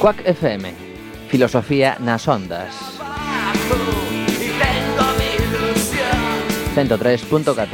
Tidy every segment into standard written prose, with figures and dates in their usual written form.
Quack FM, filosofía nas ondas. 103.4.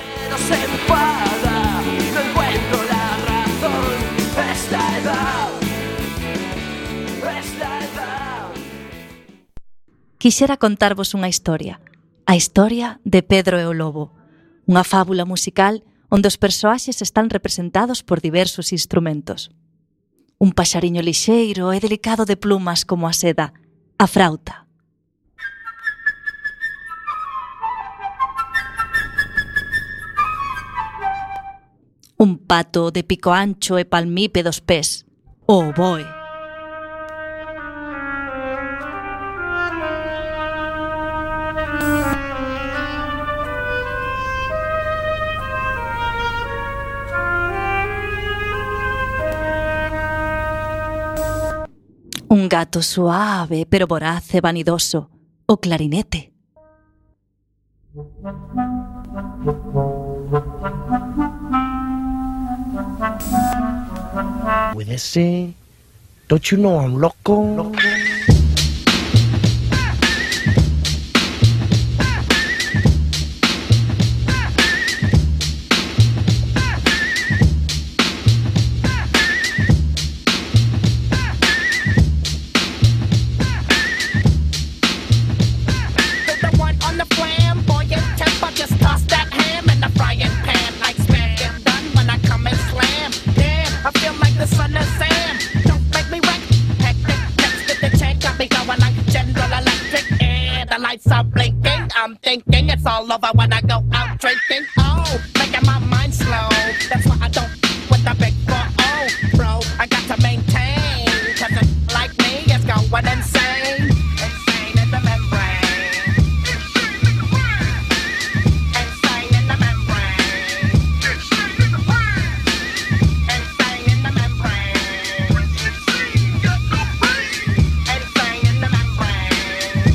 Quixera contarvos unha historia, a historia de Pedro e o Lobo, unha fábula musical onde os persoaxes están representados por diversos instrumentos. Un paxariño lixeiro e delicado de plumas como a seda, a frauta. Un pato de pico ancho e palmípedos pés, o oboe. Un gato suave pero voraz e vanidoso, o clarinete. With ese, don't you know I'm loco? I'm thinking it's all over when I go out drinking. Oh, making my mind slow. That's why I don't with the big 4-0, bro. I got to maintain, cause a like me is going insane. Insane in the membrane. Insane in the membrane. Insane in the membrane. Insane in the membrane.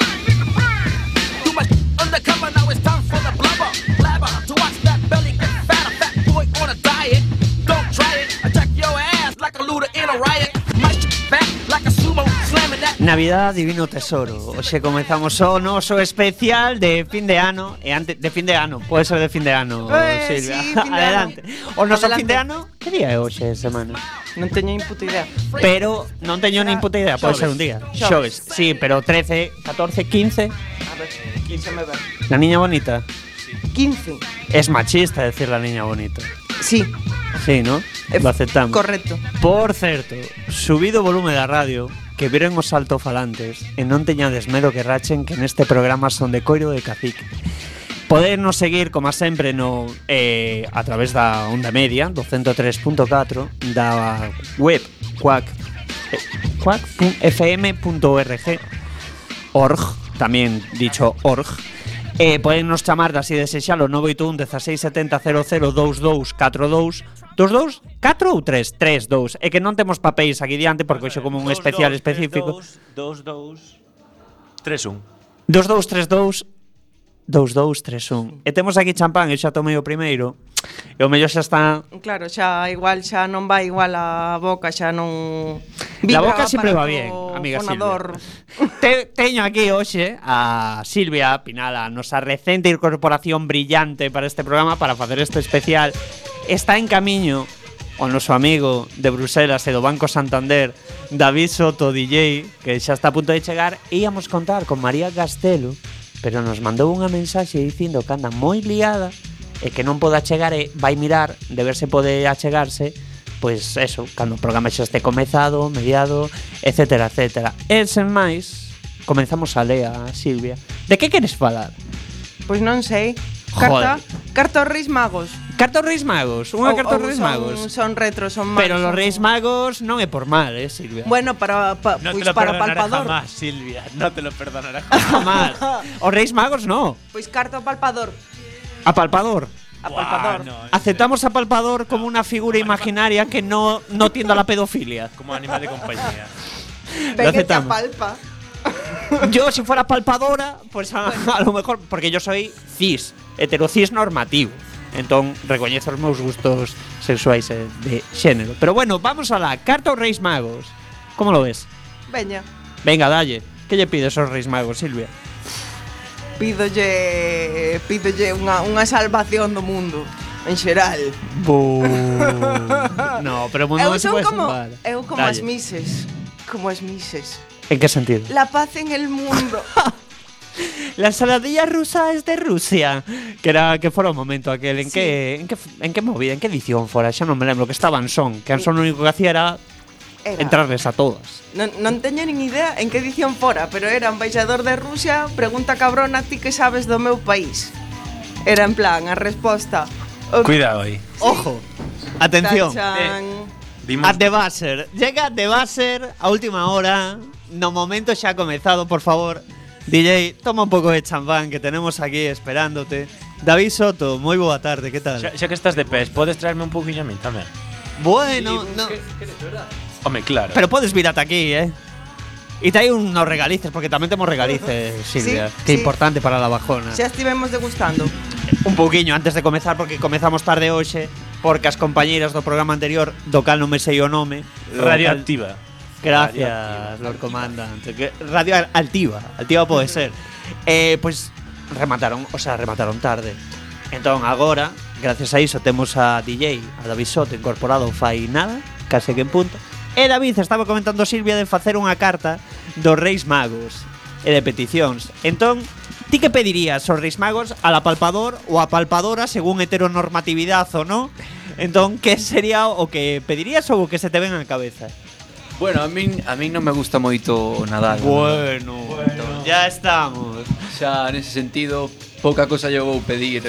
Undercover, now it's time for the blubber. Blabber, to watch that belly get fatter. Fat boy on a diet. Don't try it. Attack your ass like a looter in a riot. My shit back like a sumo slamming that. Navidad, divino tesoro. Hoxe comezamos o noso especial de fin de ano. E antes de fin de ano, pode ser de fin de ano, Silvia. Sí, fin de adelante. Ano. O noso Adelante. fin de ano, que día é hoxe semana? Non teño nin puta idea. Pero non teño nin puta idea, pode ser un día. Xoves. Sí, pero 13, 14, 15. A ver, 15 me ver. La niña bonita. 15. Es machista decir la niña bonita. Sí, Sí, ¿no? Lo aceptamos. correcto. Por certo, subido o volume da radio, que viren os altofalantes e non teñades medo que rachen que neste programa son de coiro de cacique. Podernos seguir, como sempre, no a través da onda media, do 103.4, da web quack.fm.org, tamén dicho org. Podennos chamar así de sexalo 981 16 70 00 22 42 22 4 ou 3 32. É que non temos papéis aquí diante porque hoxe como un especial específico. 22 31. 2232 2231. E temos aquí champán, eu xa tomei o primeiro. E o mellor xa está. Claro, xa igual xa non vai igual a boca, xa non La boca sempre va bien, amiga fonador. Silvia. Teño aquí hoxe a Silvia Pinala, nosa recente incorporación brillante para este programa, para facer este especial. Está en camiño o noso amigo de Bruselas e do Banco Santander, David Soto, DJ, que xa está a punto de chegar. Íamos contar con María Castelo, pero nos mandou unha mensaxe dicindo que anda moi liada e que non pode achegar e vai mirar de ver se pode achegarse, pois eso, cando o programa xa este comezado, mediado, etcétera, etcétera. E sen máis, comenzamos a ler a Silvia. De que queres falar? Pois non sei. Joder. Carta aos Reis Magos. Carta aos Reis Magos, unha carta aos Reis Magos. Son retro, son magos. Pero los Reis Magos non é por mal, Silvia. Bueno, para No te pois lo para perdonaré palpador. jamás, Silvia. No te lo perdonaré jamás. Jamás. Os Reis Magos no. Pois carta ao palpador. A Palpador. A palpador. No, Aceptamos a Palpador como una figura imaginaria que no tiende a la pedofilia. como animal de compañía. Ve que te aceptamos. apalpa. Yo, si fuera palpadora, pues a lo mejor, porque yo soy cis, heterocis normativo. Entón, recoñezo os meus gustos sexuais de xénero. Pero bueno, vamos a la carta aos Reis Magos. Como lo ves? Veña, Venga, dalle. Que lle pides aos Reis Magos, Silvia? pídolle unha salvación do mundo en xeral. No, pero o mundo non se pode salvar. Eu como Dalle. as mises. Como as mises. En que sentido? La paz en el mundo. La ensaladilla rusa es de Rusia. Que fora o momento aquel. En que movida, en que edición fora? Xa non me lembro. Que estaba Anson. Que Anson o único que hacía era entrarles a todas. Non teño nin idea en que edición fora, pero era embaixador de Rusia, pregunta cabrona, ti que sabes do meu país. Era en plan, a resposta. Cuidado aí. Ojo. Atención. Tachan. Dimos A The Buzzer. Llega The Buzzer a última hora. No momento xa comezado, por favor. DJ, toma un pouco de champán que tenemos aquí esperándote. David Soto, moi boa tarde, que tal? xa que estás de pés, podes traerme un pouquinho a mí tamén. Bueno, no. Home, claro. Pero podes vir ata aquí, E trae unos regalices, porque tamén temos regalices, Silvia. Sí, Que sí. importante para la bajona. Xa estivemos degustando. Un pouquiño antes de comezar, porque comezamos tarde hoxe, porque as compañeiras do programa anterior, do cal non me sei o nome, Radioactiva. Gracias, Lord Comandante. Radio Altiva pode ser. Pois remataron tarde. Entón agora, gracias a iso, temos a DJ, a David Soto incorporado fai nada, case que en punto. E David estaba comentando a Silvia de facer unha carta dos Reis Magos e de peticións. Entón, ti que pedirías aos Reis Magos al apalpador ou a palpadora según heteronormatividade ou non? Entón, que sería o que pedirías ou o que se te ven á cabeza? Bueno, a min non me gusta moito Nadal. Bueno, ya estamos. Xa nese sentido, pouca cosa lle vou pedir.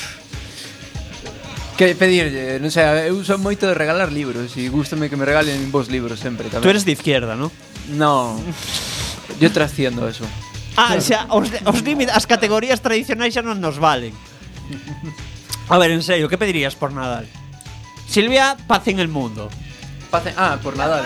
Que pedirlle, non sei, eu son moito de regalar libros e gústame que me regalen vos libros sempre tamén. Tú eres de izquierda, ¿no? No, yo trasciendo eso. Xa, os límites, as categorías tradicionais xa non nos valen. A ver, en serio, que pedirías por Nadal? Silvia, paz en el mundo. Por Nadal.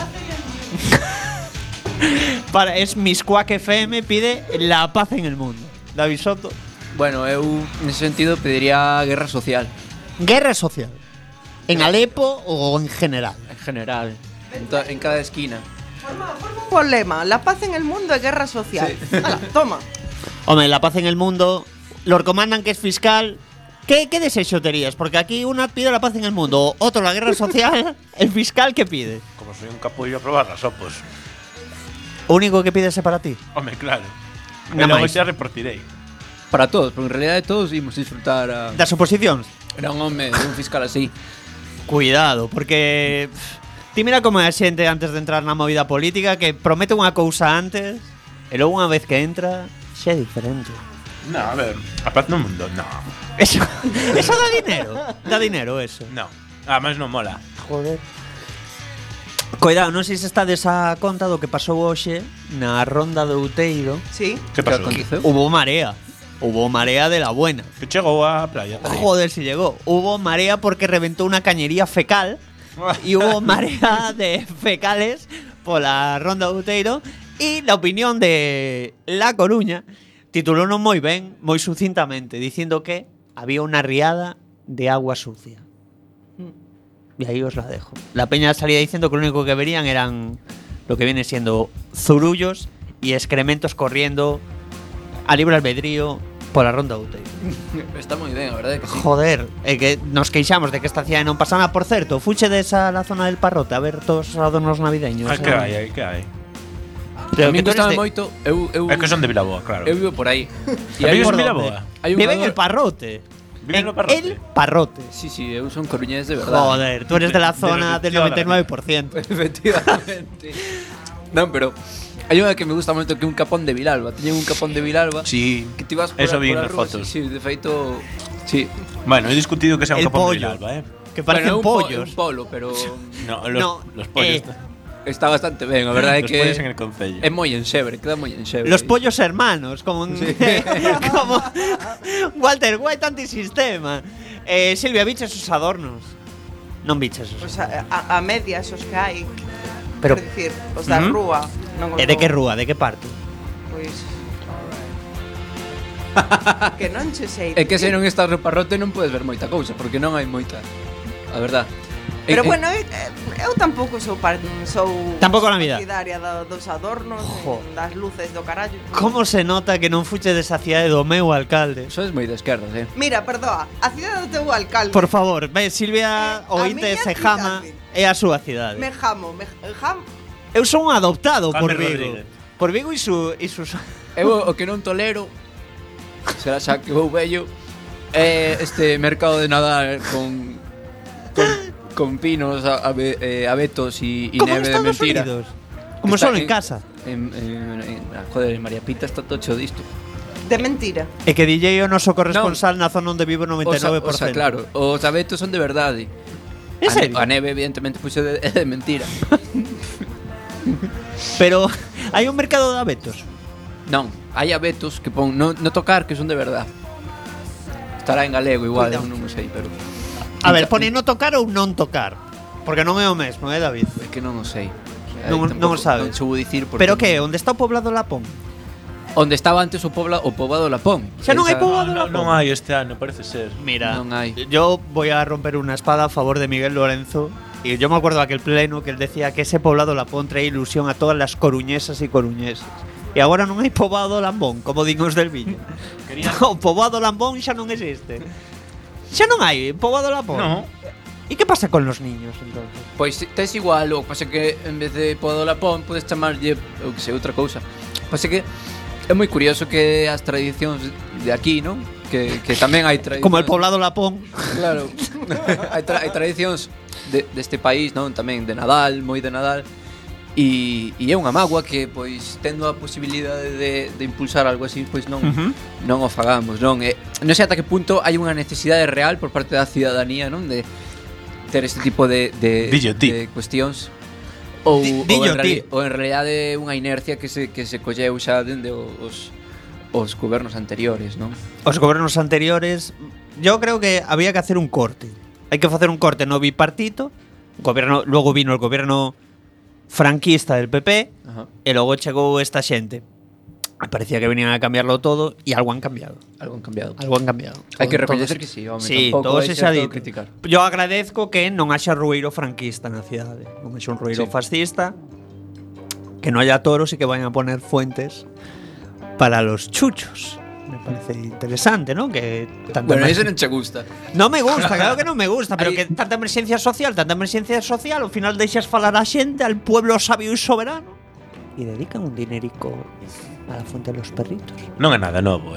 Es Miss Quack FM, pide la paz en el mundo. David Soto. Bueno, eu nese sentido pediría guerra social. Guerra social. ¿En Alepo o en general? En general, en cada esquina. Forma un problema. La paz en el mundo é guerra social. Ala, toma. Hombre, la paz en el mundo. Lord Comandan, que es fiscal. ¿Qué desexo terías? Porque aquí una pide la paz en el mundo, otro la guerra social. ¿El fiscal qué pide? Como soy un capullo a probar las opos. ¿Único que pide ese para ti? Home, claro. E Nada logo máis. xa repartirei. Para todos, porque en realidad todos íbamos a disfrutar a... Das oposicións? Era un home de un fiscal así. Cuidado, porque ti mira como é a xente antes de entrar na movida política, que promete unha cousa antes e logo unha vez que entra xa é diferente. No, a ver, a paz no mundo, no. Eso da dinero eso. No, además non mola. Joder. Cuidado, non sei se estades a conta do que pasou hoxe na ronda do Outeiro. Sí. Que pasou? Hubo marea. Hubo marea de la buena. Que chegou a playa. Joder, si llegó. Hubo marea porque reventó una cañería fecal y hubo marea de fecales por la ronda de Outeiro. Y la opinión de La Coruña titulónos moi ben, moi sucintamente, diciendo que había una riada de agua sucia. Y ahí os la dejo. La peña salía diciendo que lo único que verían eran lo que viene siendo zurullos y excrementos corriendo a libre albedrío por la ronda Outeiro. Está moi ben, a verdade que sí. Joder, que nos queixamos de que esta cidade non pasa nada. Por certo, fuche desa la zona del Parrote a ver todos os adornos navideños. Que hai, que hai. Pero A mí que tú eres gustame de- moito. Eu É que son de Vilaboa, claro. Eu vivo por aí. E vives por en dónde? Vilaboa? Hai un Vive en jugador- el Parrote. Vive no Parrote. El Parrote. Sí, eu son coruñés de verdade. Joder, tú eres de la zona del 99%. Efectivamente. Non, pero hai unha que me gusta moito, que é un capón de Vilalba. Teñen un capón de Vilalba. Sí, Que ti vas por eso a- vi por a nas rúa, fotos. Sí, de feito, sí. Bueno, he discutido que sea un El capón de pollo. Vilalba, Que parecen Bueno, é un pollos. un polo, pero No, No, los pollos. está bastante ben, a verdade é Los que pollos en el concello. é moi enxebre, queda moi enxebre. Los pollos hermanos, como como Walter White antisistema. Silvia, biches esos adornos. Non biches esos. Pois a medias os que hai. Pero- Quero dicir, os da Ujú. rúa. Non os De que do- rúa, de que parte? Pois... que non che sei. É que se non estás no Parrote non podes ver moita cousa, porque non hai moita. A verdad. Pero bueno, eu tampouco sou Tampouco Navidad. partidaria dos adornos, das luces do carallo. Como se nota que non fuche desa cidade do meu alcalde? Eso es moi de esquerdas, Mira, perdoa, a cidade do teu alcalde. Por favor, ve, Silvia A oíte miña se jama é a súa cidade. Me jamo. Eu son un adoptado por Jaime Vigo. Rodríguez. Por Vigo e sus Eu o que non tolero será xa que vou vello este mercado de Nadal con pinos, abetos e como en neve de Estados mentira. Unidos. Como Está solo en casa. Joder, en María Pita está tocho disto. De mentira. E que DJ o noso corresponsal na zona onde vivo 99%. O sea, claro, os abetos son de verdade. En serio? A neve evidentemente é de mentira. Pero hai un mercado de abetos. Non, hai abetos que pon no tocar que son de verdade. Estará en galego igual, Cuidado. non o sei, pero A ver, pone no tocar ou non tocar. Porque non é o mesmo, David? é que non o sei. Non o sabes. Non soubo dicir porque Pero que, onde está o poblado Lapón? Onde estaba antes o poboado Lapón. Xa non hai Esa- poboado No, Lapón? non hai este ano, parece ser. Mira, Non hai. yo voy a romper una espada a favor de Miguel Lorenzo. Y yo me acuerdo de aquel pleno que él decía que ese poblado Lapón trae ilusión a todas las coruñesas y coruñeses. E agora non hai poboado Lambón, como din os del Viño. O poboado Lambón xa non existe. Xa non hai poboado Lapón. No. E que pasa con los niños, entonces? Pois tes igual, o que pasa que en vez de poboado Lapón podes chamarlle, eu que sei, outra cousa. Pasa que é moi curioso que as tradicións de aquí, non? Que tamén hai tradicións. Como el poblado Lapón. Claro. hai tradicións deste país, non? Tamén de Nadal, moi de Nadal. E é unha mágoa que, pois, tendo a posibilidade de impulsar algo así, pois non o fagamos, non? Non sei ata que punto hai unha necesidade real por parte da cidadanía, non? De ter este tipo de cuestións. Ou en realidade unha inercia que se colleu xa dende os gobernos anteriores, non? Os gobernos anteriores, yo creo que había que hacer un corte. Hay que hacer un corte no bipartito. Luego vino el gobierno franquista del PP. Ajá. E logo chegou esta xente. Parecía que venían a cambiarlo todo e algo han cambiado. Algo han cambiado. Algo han cambiado. Hai que Todos- recoñecer que sí, home, Sí, tampouco todos hai se certo xa dito. criticar. Yo agradezco que non haxa rueiro franquista na cidade. Non haxa un rueiro Sí. fascista. Que non haya toros e que vayan a poner fuentes para los chuchos. Me parece interesante, ¿no? Que tanta Bueno, emer- eso non che gusta. No me gusta, claro que non me gusta, pero Hay- que tanta emerxencia social, ao final deixas falar a xente, al pueblo sabio e soberano e dedican un dinerico a la fuente de los perritos. Non é nada novo,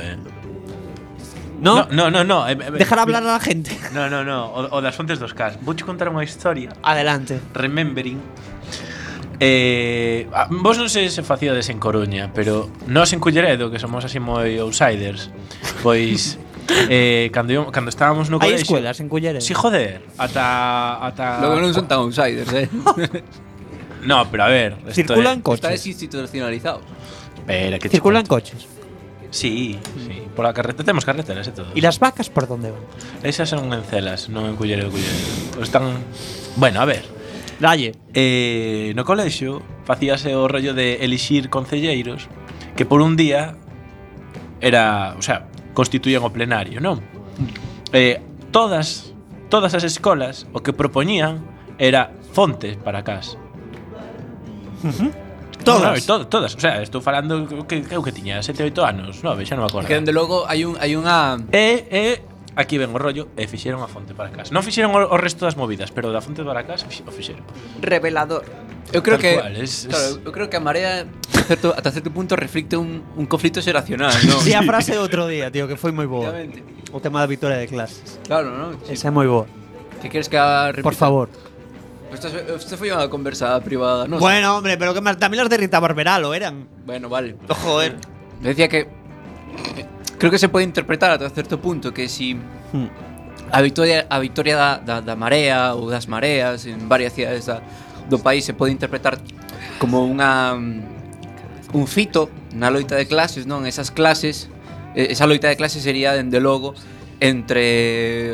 No, No. dejar hablar a la gente. No. O das fontes dos cas. Vouche contar unha historia. Adelante. Remembering. Vos non sei se facíades en Coruña, pero nós en Culleredo, que somos así moi outsiders, pois cando estábamos no Hai colexio. escuelas en Culleredo. Si, joder, ata Logo non son tan outsiders, No, pero a ver, esto Circulan Estáis coches. institucionalizados. Espera, que che Circulan conto. coches. Sí, por la carretera temos carreteras e todo. ¿Y las vacas por dónde van? Esas son en Celas, non en Culleredo. Están. Bueno, a ver. Dalle. No colexio facíase o rollo de elixir concelleiros que por un día era, o sea, constituían o plenario, non? Todas as escolas o que propoñían era fontes para cas. Todas. Todas, o sea, estou falando que eu que tiña 7, 8 anos, 9, xa non me acordo. Que dende logo hai unha Aquí ven o rollo e fixeron a fonte para casa. Non fixeron o resto das movidas, pero da fonte para casa o fixeron. Revelador. Eu creo Tal que cual, claro, eu creo que a Marea ata certo punto reflicte un conflito xeracional, non? Sí, a frase do outro día, tío, que foi moi boa. Obviamente. O tema da victoria de clases. Claro, non? Sí. Esa é moi boa. Que queres que a repita? Por favor. Isto foi unha conversa privada, non? Bueno, hombre, pero que también las de Rita Barberá lo eran. Bueno, vale. Joder. Decía que creo que se pode interpretar ata certo punto que si a victoria da Marea ou das mareas en varias cidades do país se pode interpretar como un fito na loita de clases, non? Esas clases, esa loita de clases sería dende logo entre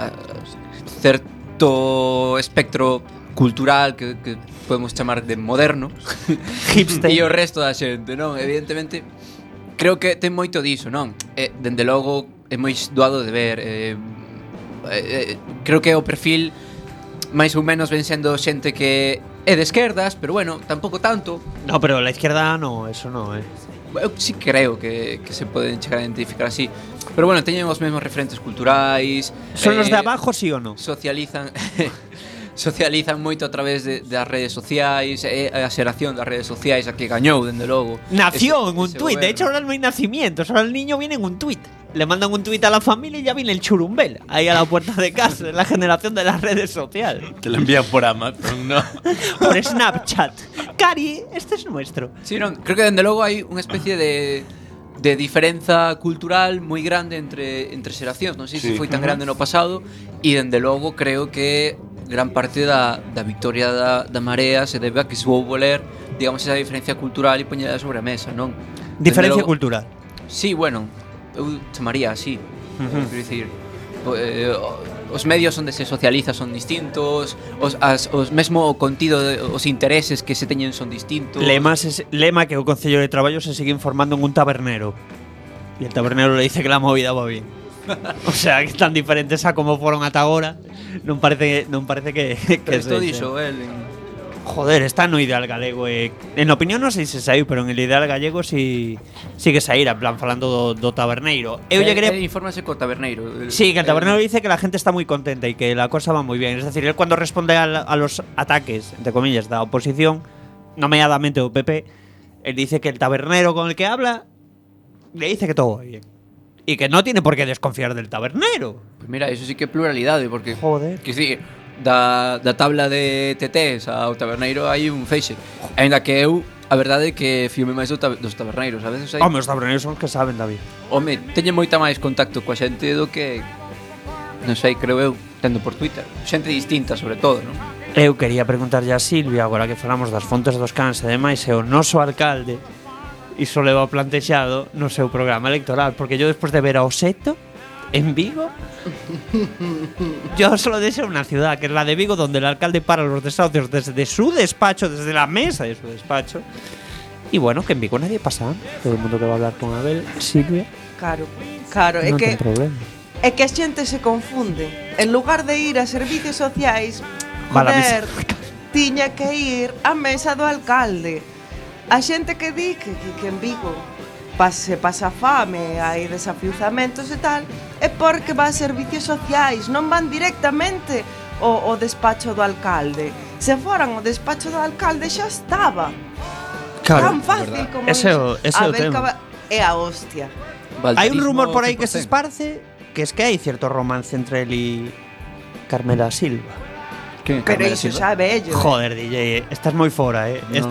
certo espectro cultural que podemos chamar de moderno Hipster. e o resto da xente, non? Evidentemente creo que ten moito diso, non? Dende logo é moi doado de ver. Creo que o perfil máis ou menos ven sendo xente que é de esquerdas, pero bueno, tampouco tanto. No, pero la izquierda no, eso no, Eu sí creo que se poden chegar a identificar así. Pero bueno, teñen os mesmos referentes culturais. ¿Son los de abajo, sí o no? Socializan socializan moito a través das redes sociais, a xeración das redes sociais a que gañou, dende logo. Nació en un ese tuit, de goberno. hecho ahora no hay nacimientos, ahora el niño viene en un tuit. Le mandan un tuit a la familia y ya viene el churumbel ahí a la puerta de casa, la generación de las redes sociales. Te lo envían por Amazon, ¿no? Por Snapchat. Cari, este es nuestro. Sí, non, creo que dende logo hai unha especie de diferenza cultural moi grande entre xeracións. Non sei se foi tan grande no pasado, e dende logo creo que gran parte da victoria da Marea se debe a que soubo ler, digamos, esa diferencia cultural e poñela sobre a mesa, non? Diferencia Dende logo- cultural. Sí, bueno, eu chamaría así. Quero dicir, os medios onde se socializa son distintos, os mesmo contido, os intereses que se teñen son distintos. Lema que o Concello de Traballo se sigue informando en un tabernero. Y el tabernero le dice que la movida va bien. O sea, que están diferentes a como fueron ata agora. Non parece que Pero isto se- dixo el Joder, está no Ideal Galego. En opinión non sei se saiu, pero en el Ideal Gallego sí que saíra, en plan, falando do taberneiro. Eu lle quería... infórmase co taberneiro. Sí, que el tabernero dice que la gente está muy contenta y que la cosa va muy bien. Es decir, él cuando responde a los ataques, entre comillas, de la oposición, nomeadamente o PP, él dice que el tabernero con el que habla le dice que todo va bien. Y que no tiene por qué desconfiar del tabernero. Pues mira, eso sí que é pluralidade, porque Joder. que sí, da tabla de TTs ao taberneiro hai un feixe. Ainda que eu, a verdade é que fíome máis dos taberneiros. A veces hai... Home, os taberneros son os que saben, David. Home, teñen moita máis contacto coa xente do que, non sei, creo eu, tendo por Twitter. Xente distinta, sobre todo, non? Eu quería preguntarlle a Silvia, agora que falamos das fontes dos cans e demais, e o noso alcalde iso leva plantexado no seu programa electoral, porque yo despois de ver a Oseto en Vigo, yo solo deseo una ciudad, que es la de Vigo, donde el alcalde para los desahucios desde su despacho, desde la mesa de su despacho. Y bueno, que en Vigo nadie pasa hambre. Todo el mundo que va a hablar con Abel, Silvia, Claro, é no que ten problema. é que a xente se confunde. En lugar de ir a servicios sociais, Va a la joder, tiña que ir á mesa do alcalde. A xente que di que en Vigo se pasa fame, hai desafiuzamentos e tal, é porque va a servicios sociais, non van directamente ao despacho do alcalde. Se foran ao despacho do alcalde xa estaba. Tan fácil como Ese iso. é o Abel tema. É a hostia. Hay un rumor por ahí que se 100%. esparce, que es que hay cierto romance entre él y Carmela Silva. Pero iso xa é bello. Joder, DJ, estás moi fora, eh. No.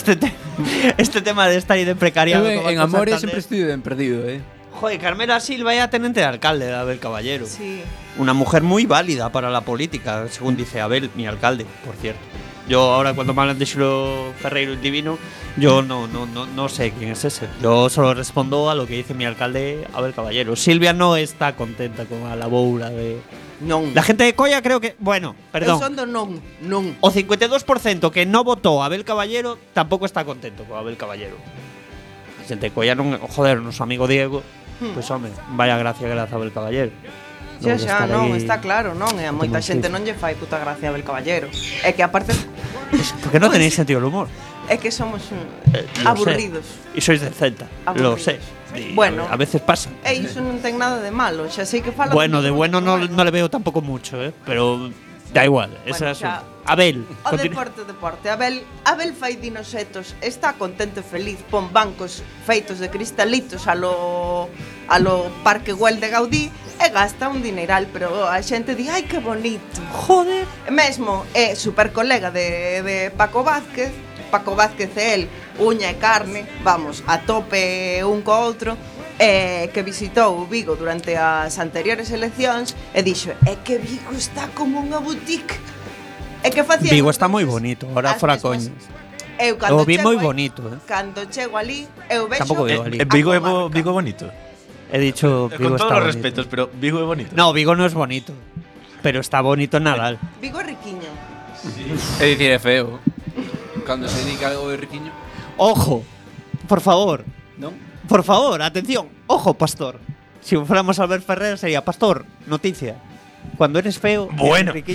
Este tema de estar aí de precariado. Eu como en con Amores Santander. sempre estive ben perdido, Joder, Carmela Silva é a tenente de alcalde de Abel Caballero. Sí. Una mujer muy válida para la política, según dice Abel, mi alcalde, por cierto. Yo ahora cuando me hablan de Xilo Ferreiro el Divino, yo no sé quién es ese. Yo solo respondo a lo que dice mi alcalde Abel Caballero. Silvia no está contenta con a laboura de... Non. La gente de Coia creo que... Bueno, Eu perdón. son do non. O 52% que no votó a Abel Caballero tampoco está contento con Abel Caballero. A xente de Coia non... Joder, noso amigo Diego, pues hombre, vaya gracia que le hace a Abel Caballero. Xa, Non xa, estar non, aí- está claro, non? E a moita Como xente si- non lle fai puta gracia a Abel Caballero. É que aparte Porque no tenéis sentido del humor. é que somos Lo aburridos. sé. Y sois de Celta, lo Aburridos. sé. Y Bueno. a veces pasa. E iso non ten nada de malo, xa sei que fala Bueno, de bueno no le veo tampoco mucho, pero da igual. Esa es xa. Abel, O continúa. deporte. Abel fai dinosetos, está contento e feliz, pon bancos feitos de cristalitos a lo Parque Güell de Gaudí e gasta un dineral, pero a xente di, ai, que bonito. Joder. Mesmo é super colega de Paco Vázquez. Paco Vázquez e el, uña e carne, vamos, a tope un co outro, que visitou Vigo durante as anteriores eleccións e dixo, é que Vigo está como unha boutique. É que facía Vigo está moi bonito, ahora as fora mesmas- coñas. Eu O vi chego moi aí- bonito, Cando chego ali, eu vexo Tampouco vivo ali. a Vigo é comarca. Vigo bonito. He dicho Vigo Con todos está los bonito. respetos, pero Vigo é bonito. No, Vigo no es bonito, pero está bonito en Nadal. Vigo é riquiño. É dicir, é feo. Cando se diga algo de riquiño, Ojo, por favor, non? por favor, atención, ojo, pastor. Si fuéramos Albert Ferrer sería pastor, noticia. Cuando eres feo, Bueno. eres riquiño,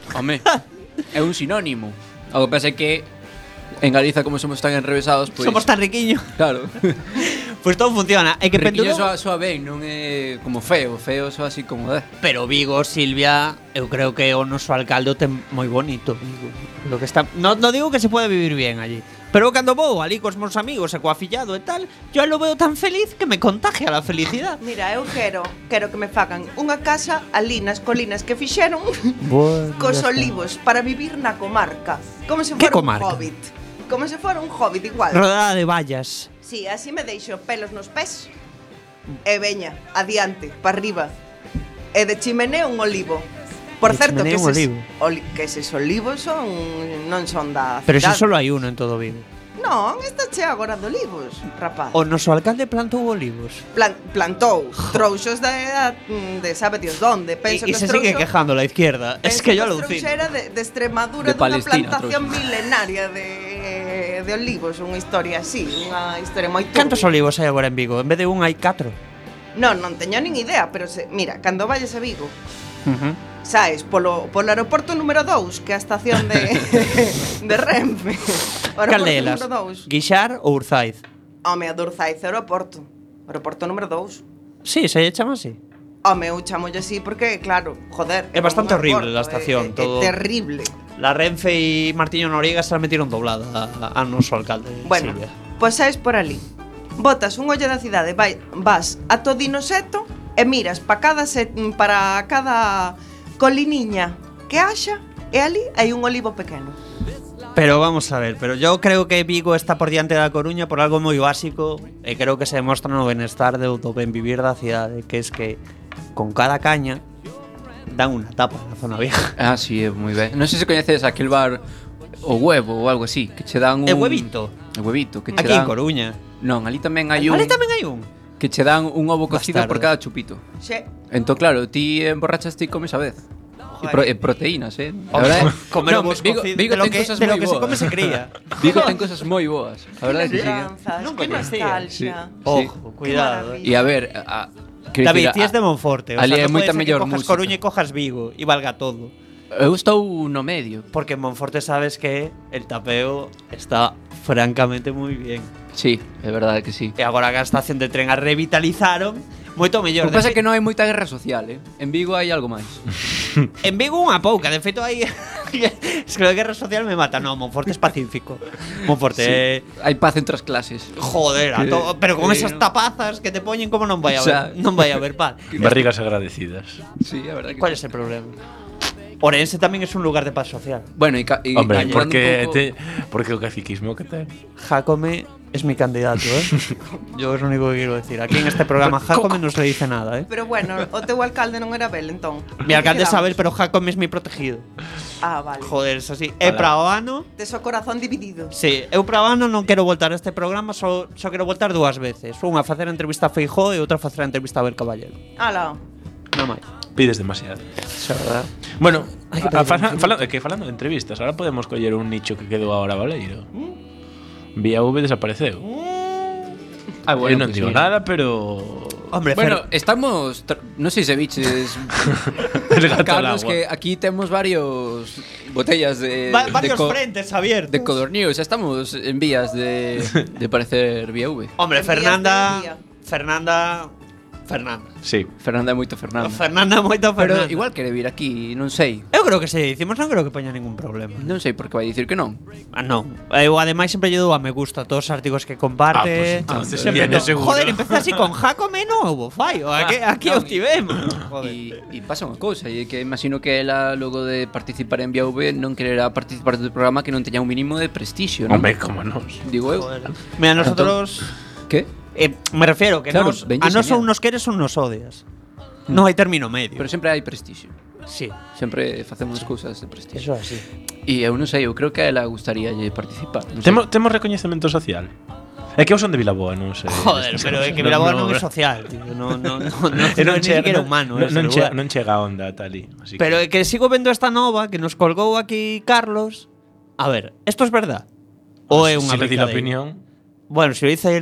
Home, é un sinónimo. O que pasa é que en Galiza, como somos tan enrevesados, pois... Somos tan riquiños. Claro. Pois todo funciona. É que Riquiño Pendulo... soa ben, non é como feo. Feo soa así como... Pero Vigo, Silvia, eu creo que o noso alcalde o ten moi bonito, Vigo. Lo que está... No digo que se puede vivir bien allí. Pero cando vou ali cos meus amigos e coa fillado e tal, yo lo veo tan feliz que me contagia la felicidad. Mira, eu quero que me fagan unha casa ali nas colinas que fixeron cos olivos para vivir na comarca. Como se Que fora un comarca? hobbit. Como se fora un hobbit igual. Rodada de vallas. Sí, así me deixo pelos nos pés. E veña, adiante, para arriba. E de chimenea un olivo. Por De certo, que chimenea un eses, olivo. que eses olivos non son da Pero si cidade. solo hai uno en todo Vigo. Non, esta chea agora de olivos, rapaz. O noso alcalde plantou olivos. Plantou trouxos de sabe Dios dónde. Penso Y que se os sigue trouxo- quejando la izquierda. Es penso que yo os alucino. trouxera de Extremadura De dunha Palestina, plantación trouxo. milenaria de olivos, unha historia así, unha historia moi turbia. Cantos olivos hai agora en Vigo? En vez de un hai 4. Non teño nin idea, pero mira, cando vayas a Vigo, saes polo aeroporto número 2, que é a estación de Renfe. O Cal aeroporto delas? número 2. Guixar ou Urzaiz? Home, a Durzaiz aeroporto. Aeroporto número 2. Sí, se lle chama así. Home, eu chamolle así porque, claro, joder. É bastante como un horrible la aeroporto, estación, todo. É terrible. La Renfe y Martiño Noriega se la metieron doblada a noso alcalde, Bueno, Silvia. pois saes por ali. Botas un ollo da cidade, vas a Todinoseto e miras para cada coliniña que haxa e ali hai un olivo pequeno. Pero vamos a ver, pero yo creo que Vigo está por diante da Coruña por algo moi básico e creo que se demostra no benestar do ben vivir da cidade, que es que con cada caña dan unha tapa na zona vieja. Ah, sí, é moi ben. Non sei se coñeces aquel bar O Huevo ou algo así, que che dan un... E huevito. O Huevito, que che Aquí en dan... Coruña. Non, ali tamén hai un... Ali tamén hai un. Que che dan un ovo cocido Bastardo. por cada chupito. Xe, Entón, claro, ti emborrachaste e comes a vez. E proteínas, A Hombre, verdade, comer non, ovos Vigo, cocidos, Vigo de lo ten que- cosas de lo moi que se boas. come se cría. Vigo ten cosas moi boas. A verdade que sí. lembranzas, Non que coñecía. nostalgia. Ojo, cuidado. maravilla. E a ver, quero David, dicir, ti es de Monforte. O ali sea, é non moita pode ser que mellor cojas música. Coruña e cojas Vigo e valga todo. Eu estou no medio. Porque en Monforte sabes que el tapeo está francamente moi bien. Sí, é verdade que sí. E agora que a estación de tren a revitalizaron, moito O mellor. que pasa é que non hai moita guerra social, En Vigo hai algo máis. En Vigo unha pouca, de feito hai es que a guerra social me mata. No, Monforte es pacífico. Monforte Hai paz entre as clases. joder, pero con esas tapazas que te poñen como non vai a O sea, haber, non vai a haber paz. Barrigas agradecidas. Sí, a verdade que ¿Cuál sí. es el problema? Orense tamén es un lugar de paz social. Bueno, Hombre, ayudando porque, un pouco- porque o caciquismo que ten. Jacome es mi candidato, Yo es lo único que quiero decir. Aquí en este programa Jacome no se le dice nada, Pero bueno, o teu alcalde non era Bel, entón. Mi alcalde Quedamos. sabe, pero Jacome es mi protegido. Ah, vale. Joder, eso sí. E para o ano, Tes o corazón dividido. sí, eu para o ano non quero voltar a este programa, só quero voltar dúas veces. Unha a facer a entrevista a Feijóo e outra a facer a entrevista a Abel Caballero. Ala. Non máis. Pides demasiado. Xa verdad. Bueno, Hai que pedir falando de entrevistas, ahora podemos coller un nicho que quedou agora baleiro. Vía V desapareceu. Ah, Eu non pues digo sí. nada, pero... Hombre, Bueno, estamos... Non sei se viches... El gato al Carlos, agua. que aquí temos varios botellas de... varios de frentes abiertos. de Codornío, xa estamos en vías de parecer vía V. Hombre, En vías Fernanda. Sí. Fernanda é moito Fernanda. Fernanda moito Pero Fernanda. igual quere vir aquí, non sei. Eu creo que se dicimos non creo que poña ningún problema. Non sei por que vai dicir que non. Ah, non. Eu ademais sempre lle dou a me gusta a todos os artigos que comparte. Ah, pues entonces Sempre viene no. seguro. Joder, empecé así con Jacome non houbo fallo. Aquí non, o tivemos. Joder. E pasa unha cousa, e que imagino que ela logo de participar en Vía V non quererá participar do programa que non teña un mínimo de prestigio, non? Hombre, como nos. Digo eu. Joder. Mira, nosotros Que? me refiero que Claro, nos, venlle a nos señal. ou nos queres ou nos odias. Non hai término medio. Pero sempre hai prestigio. Sí, Sempre facemos cousas de prestigio. eso así. E eu non sei, eu creo que a ela gustaríalle participar. Non sei. Temos recoñecemento social. É que eu son de Vilaboa, non sei. Joder, pero é que Vilaboa non é social, tío. Non Non chega, ni siquiera humano. non chega a onda tal e así. Pero é que sigo vendo esta nova que nos colgou aquí Carlos. A ver, ¿esto es verdad? ¿O é unha si le di la brincadeira? opinión. Bueno, si lo dice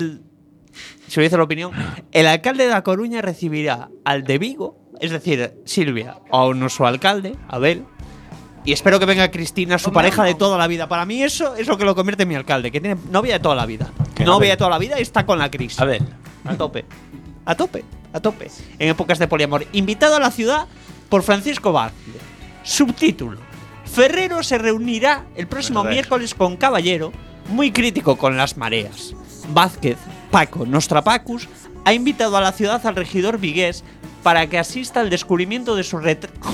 la opinión, el alcalde da Coruña recibirá al de Vigo, es decir, Silvia, ao noso alcalde, Abel, Y espero que venga Cristina, su pareja de toda la vida. Para mí eso es lo que lo convierte en mi alcalde, que tiene novia de toda la vida. Novia de toda la vida y está con la Cris. A ver, A tope. A tope. A tope. En épocas de poliamor. Invitado a la ciudad por Francisco Vázquez. Subtítulo: Ferrero se reunirá el próximo Joder. miércoles con Caballero, muy crítico con las mareas. Vázquez, Paco Nostrapacus, ha invitado a la ciudad al regidor vigués para que asista al descubrimiento de su retrato.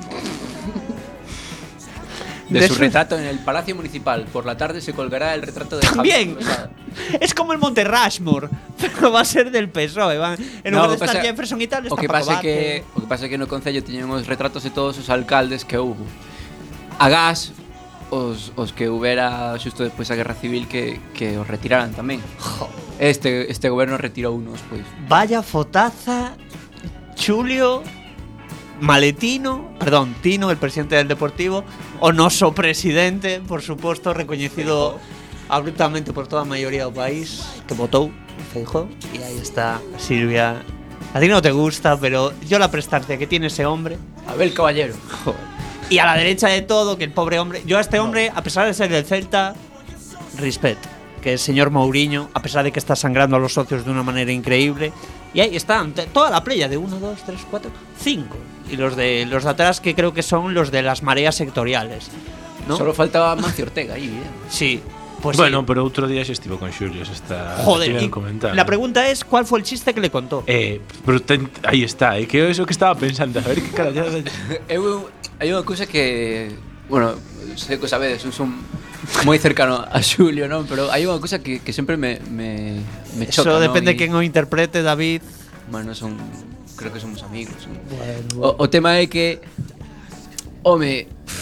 De su retrato en el Palacio Municipal. Por la tarde se colgará el retrato de También. Javier Lozada. Es como el Monte Rushmore, pero va a ser del PSOE. En No, lugar de o que estar pasa- Jefferson y tal, está O que Paco pasa Vázquez. que no Concello tiñen os retratos de todos os alcaldes que hubo. Agás os que houbera xusto despois da Guerra Civil que os retiraran tamén. Este goberno retirou unos, pois. Vaya fotaza, Chulio, Maletino, perdón, Tino, el presidente del Deportivo, o noso presidente, por supuesto, recoñecido abruptamente por toda a maioría do país, que votou Feijóo, y ahí está Silvia. A ti no te gusta, pero yo la prestancia que tiene ese hombre. Abel Caballero. Y a la derecha de todo, que el pobre hombre. Yo a este hombre, a pesar de ser del Celta, respeto. Que el señor Mourinho, a pesar de que está sangrando a los socios de una manera increíble. Y ahí están, toda la playa de 1, 2, 3, 4, 5. Y los de atrás, que creo que son los de las mareas sectoriales, ¿no? Solo faltaba Mancio Ortega aí, Sí. Pues bueno, sí. pero outro día xa estivo con Xulio, se está Joder, estiveron y comentando. la pregunta es, ¿cuál fue el chiste que le contó? Pero aí está, que eso que estaba pensando, a ver que cara Hai unha cousa que, bueno, sei que o sabedes, eu son moi cercano a Xulio, non? Pero hai unha cousa que sempre me choca, Eso non? depende Y- quen o interprete, David. Bueno, creo que somos amigos, non? Bueno. O tema é que home,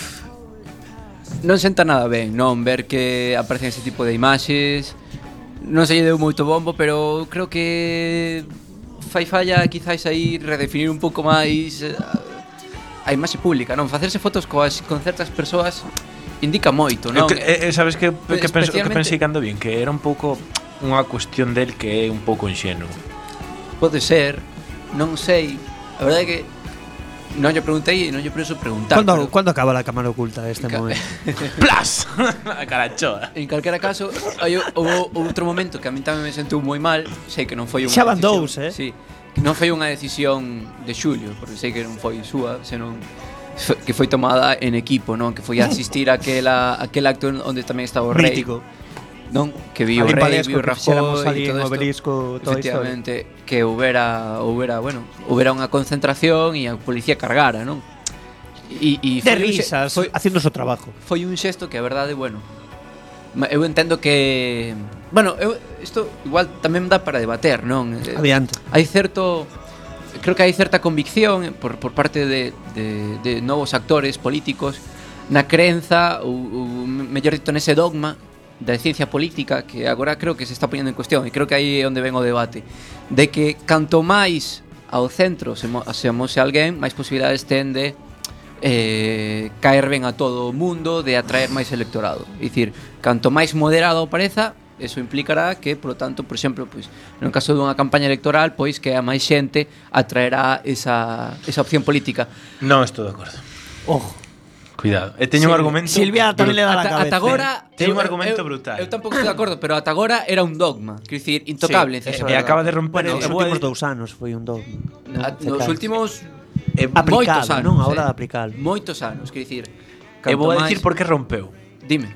non senta nada ben, non? Ver que aparecen ese tipo de imaxes. Non se lle deu moito bombo, pero creo que fai falla quizáis aí redefinir un pouco máis a imaxe pública, non? Facerse fotos con certas persoas indica moito, non? Sabes que Especialmente- pensei cando bien, que era un pouco unha cuestión del que é un pouco inxenuo. Pode ser, non sei. A verdade é que non lle preguntei e non lle preso preguntar. pero ¿Cuándo acaba la cámara oculta de este momento? ¡Plas! A carachoa. En calquera caso, houve outro momento que a mí tamén me sentou moi mal. Sei que non foi unha Xa van decisión- dous, Sí, que non foi unha decisión de Xulio, porque sei que non foi súa, senón que foi tomada en equipo, non? Que foi asistir a aquel acto onde tamén estaba o rei. Mítico. Non? Que vi o Alín rei, Palesco, vi o que fixéramos Rajoy alí e en todo Obelisco, isto. toda a historia. Efectivamente, que houbera unha concentración e a policía cargara, non? E De risas, haciendo su trabajo. foi un xesto que a verdade, bueno, eu entendo que, bueno, isto igual tamén dá para debater, non? Adiante. Hai certo, creo que hai certa convicción por parte de novos actores políticos na creenza ou mellor dito nese dogma da ciencia política que agora creo que se está poñendo en cuestión e creo que aí é onde ven o debate de que canto máis ao centro se amose alguén, máis posibilidades ten de caer ben a todo o mundo, de atraer máis electorado. É dicir, canto máis moderado pareza, eso implicará que, por lo tanto, por exemplo, pois, no caso dunha campaña electoral, pois que a máis xente atraerá esa opción política. Non estou de acordo. Ojo. Cuidado. E teño un argumento. Silvia tamén le dá la cabeza. Ata agora Ten un argumento brutal. Eu tampouco estou de acordo, pero ata agora era un dogma, quer dicir, intocable. Sí, en eso ciencia E acaba de política. romper Bueno, os últimos 2 anos foi un dogma. Nos últimos Aplicado, moitos anos, non? Ahora de aplicalo. Moitos anos, quer dicir, E vou a canto dicir máis- por que rompeu. Dime.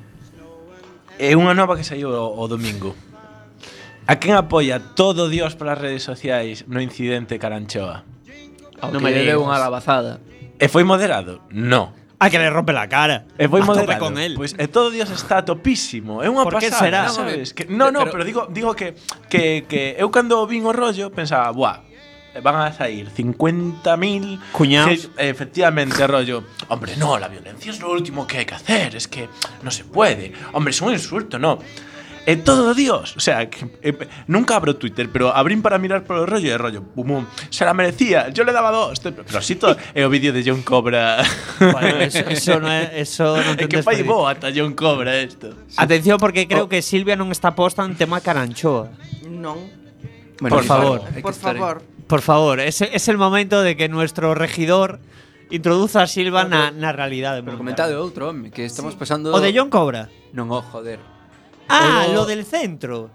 É unha nova que saiu o domingo. A quen apoia todo Dios polas redes sociais no incidente Caranchoa? Aunque Non me lle deu digas. unha labazada. E foi moderado? No. Ah, que le rompe la cara. E foi A tope moderado. con él. Pois todo Dios está topísimo. É unha Por que pasada, será? sabes? Que, no, pero digo que eu cando vin o rollo pensaba, buah, van a sair 50.000 Cuñaos. efectivamente, rollo. Hombre, no, la violencia es lo último que hay que hacer. Es que no se puede. Hombre, es un insulto, no. Todo Dios. O sea, que, nunca abro Twitter, pero abrín para mirar por el rollo y el rollo. Bum, se la merecía. Yo le daba 2. Pero así todo. El vídeo de John Cobra. Bueno, eso no é, eso non Es ten que fai desperdicio. bo ata John Cobra esto. Atención, porque creo que Silvia non está posta en tema Caranchoa. Non. Por favor. hai que Por estar en- favor. Por favor, es el momento de que nuestro regidor Introduza a Silva na realidade. Pero mundial. comentade outro, home, que estamos pasando... O de John Cobra. Non, joder. Ah, O- lo del centro.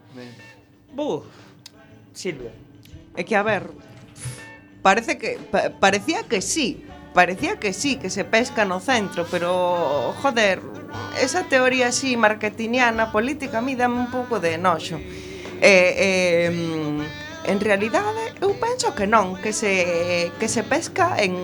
Silvia. É que, a ver, parecía que sí, que se pesca no centro, pero, joder, esa teoría así marketingiana política a mí dame un pouco de noxo. En realidade, eu penso que non, que se pesca en...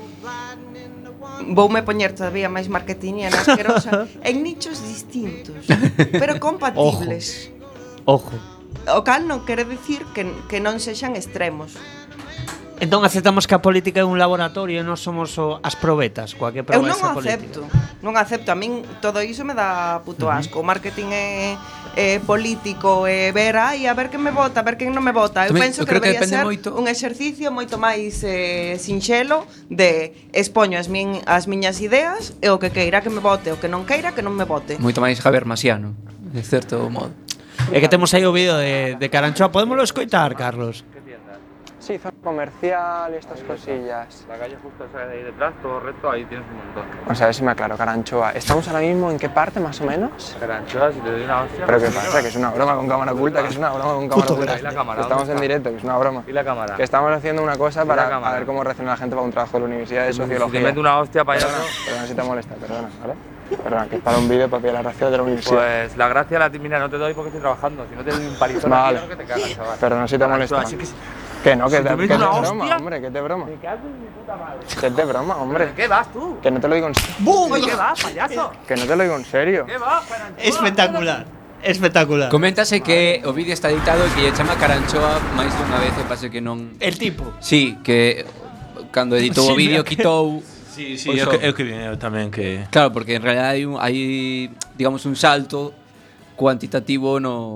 Voume poñer todavía máis marketingiana asquerosa, en nichos distintos, pero compatibles. Ojo. O cal non quere dicir que non sexan extremos. Entón aceptamos que a política é un laboratorio e non somos as probetas coa que Eu proba non esa o política. non acepto, a min todo iso me dá puto asco. O marketing é político, e ver, a ver quen me vota, a ver quen non me vota. Eu Tamén, penso eu que creo que debería depende ser moito. un exercicio moito máis sinxelo de expoño as miñas ideas e o que queira que me vote, o que non queira que non me vote. Moito máis Javier Masiano, de certo modo. É que temos aí o vídeo de Caranchoa. Podémoslo escoitar, Carlos? Sí, zona comercial y estas cosillas. La calle justo esa de ahí detrás, todo recto, ahí tienes un montón. Vamos a ver si me aclaro, Caranchoa. ¿Estamos ahora mismo en qué parte, más o menos? Caranchoa, si te doy una hostia... ¿Pero qué pasa? Que es una broma con cámara oculta, que es una broma con cámara oculta. ¿Y la cámara? Que estamos ¿Dónde en está? directo, que es una broma. ¿Y la cámara? Que estamos haciendo una cosa para cámara? a ver cómo reacciona la gente para un trabajo de la Universidad de Si te Sociología. meto una hostia para allá... Perdona si te molesta, perdona, ¿vale? Perdona, que es para un vídeo para pillar la reacción de la universidad. Pues la gracia la... Mira, no te doy porque estoy trabajando. Si no te doy un palizón Vale. aquí, que te cagas, chaval. Perdona si te molesta. Así que... Que no, que Si te te meto es una broma, hostia. hombre, que te broma. Me cago en mi puta madre. Que es de broma, hombre. ¿De qué vas tú? Que no te lo digo en serio. ¡Bum! ¿De qué vas, payaso? Que no te lo digo en serio. ¿Qué vas, Caranchoa? Espectacular. Espectacular. Coméntase que o vídeo está editado e que lle chama Caranchoa máis dunha vez e pase que non... El tipo. Sí, que cando editou o vídeo quitou... Sí, Pois eu son. que vi eu tamén que... Claro, porque en realidad hai digamos un salto cuantitativo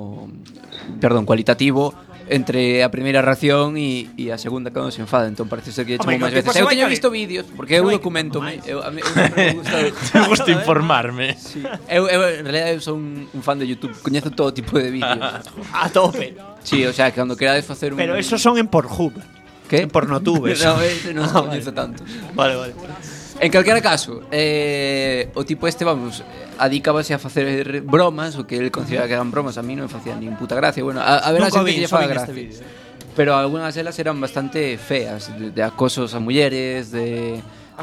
cualitativo entre a primeira reacción e a segunda cando se enfada, entón parece ser que lle Home, chamou máis que o tipo veces. se Eu vai teño calir. visto vídeos, porque eu vai documento máis. a mí me gusta. Me gusta informarme. Eu en realidad eu son un fan de YouTube, coñezo todo tipo de vídeos. A tope. Sí, o sea, que cando querades facer un... Pero esos son en Pornhub. ¿Qué? En Pornotube. No, ese non Ah, coñezo tanto. Vale, vale. En calquera caso, o tipo este, vamos, adicábase a facer bromas, o que ele considera que eran bromas, a mí non me facían nin puta gracia. Bueno, a ver a Nunca xente vi, que lle só faga vin gracia. este vídeo. Pero algunhas delas eran bastante feas, de acosos a mulleres, de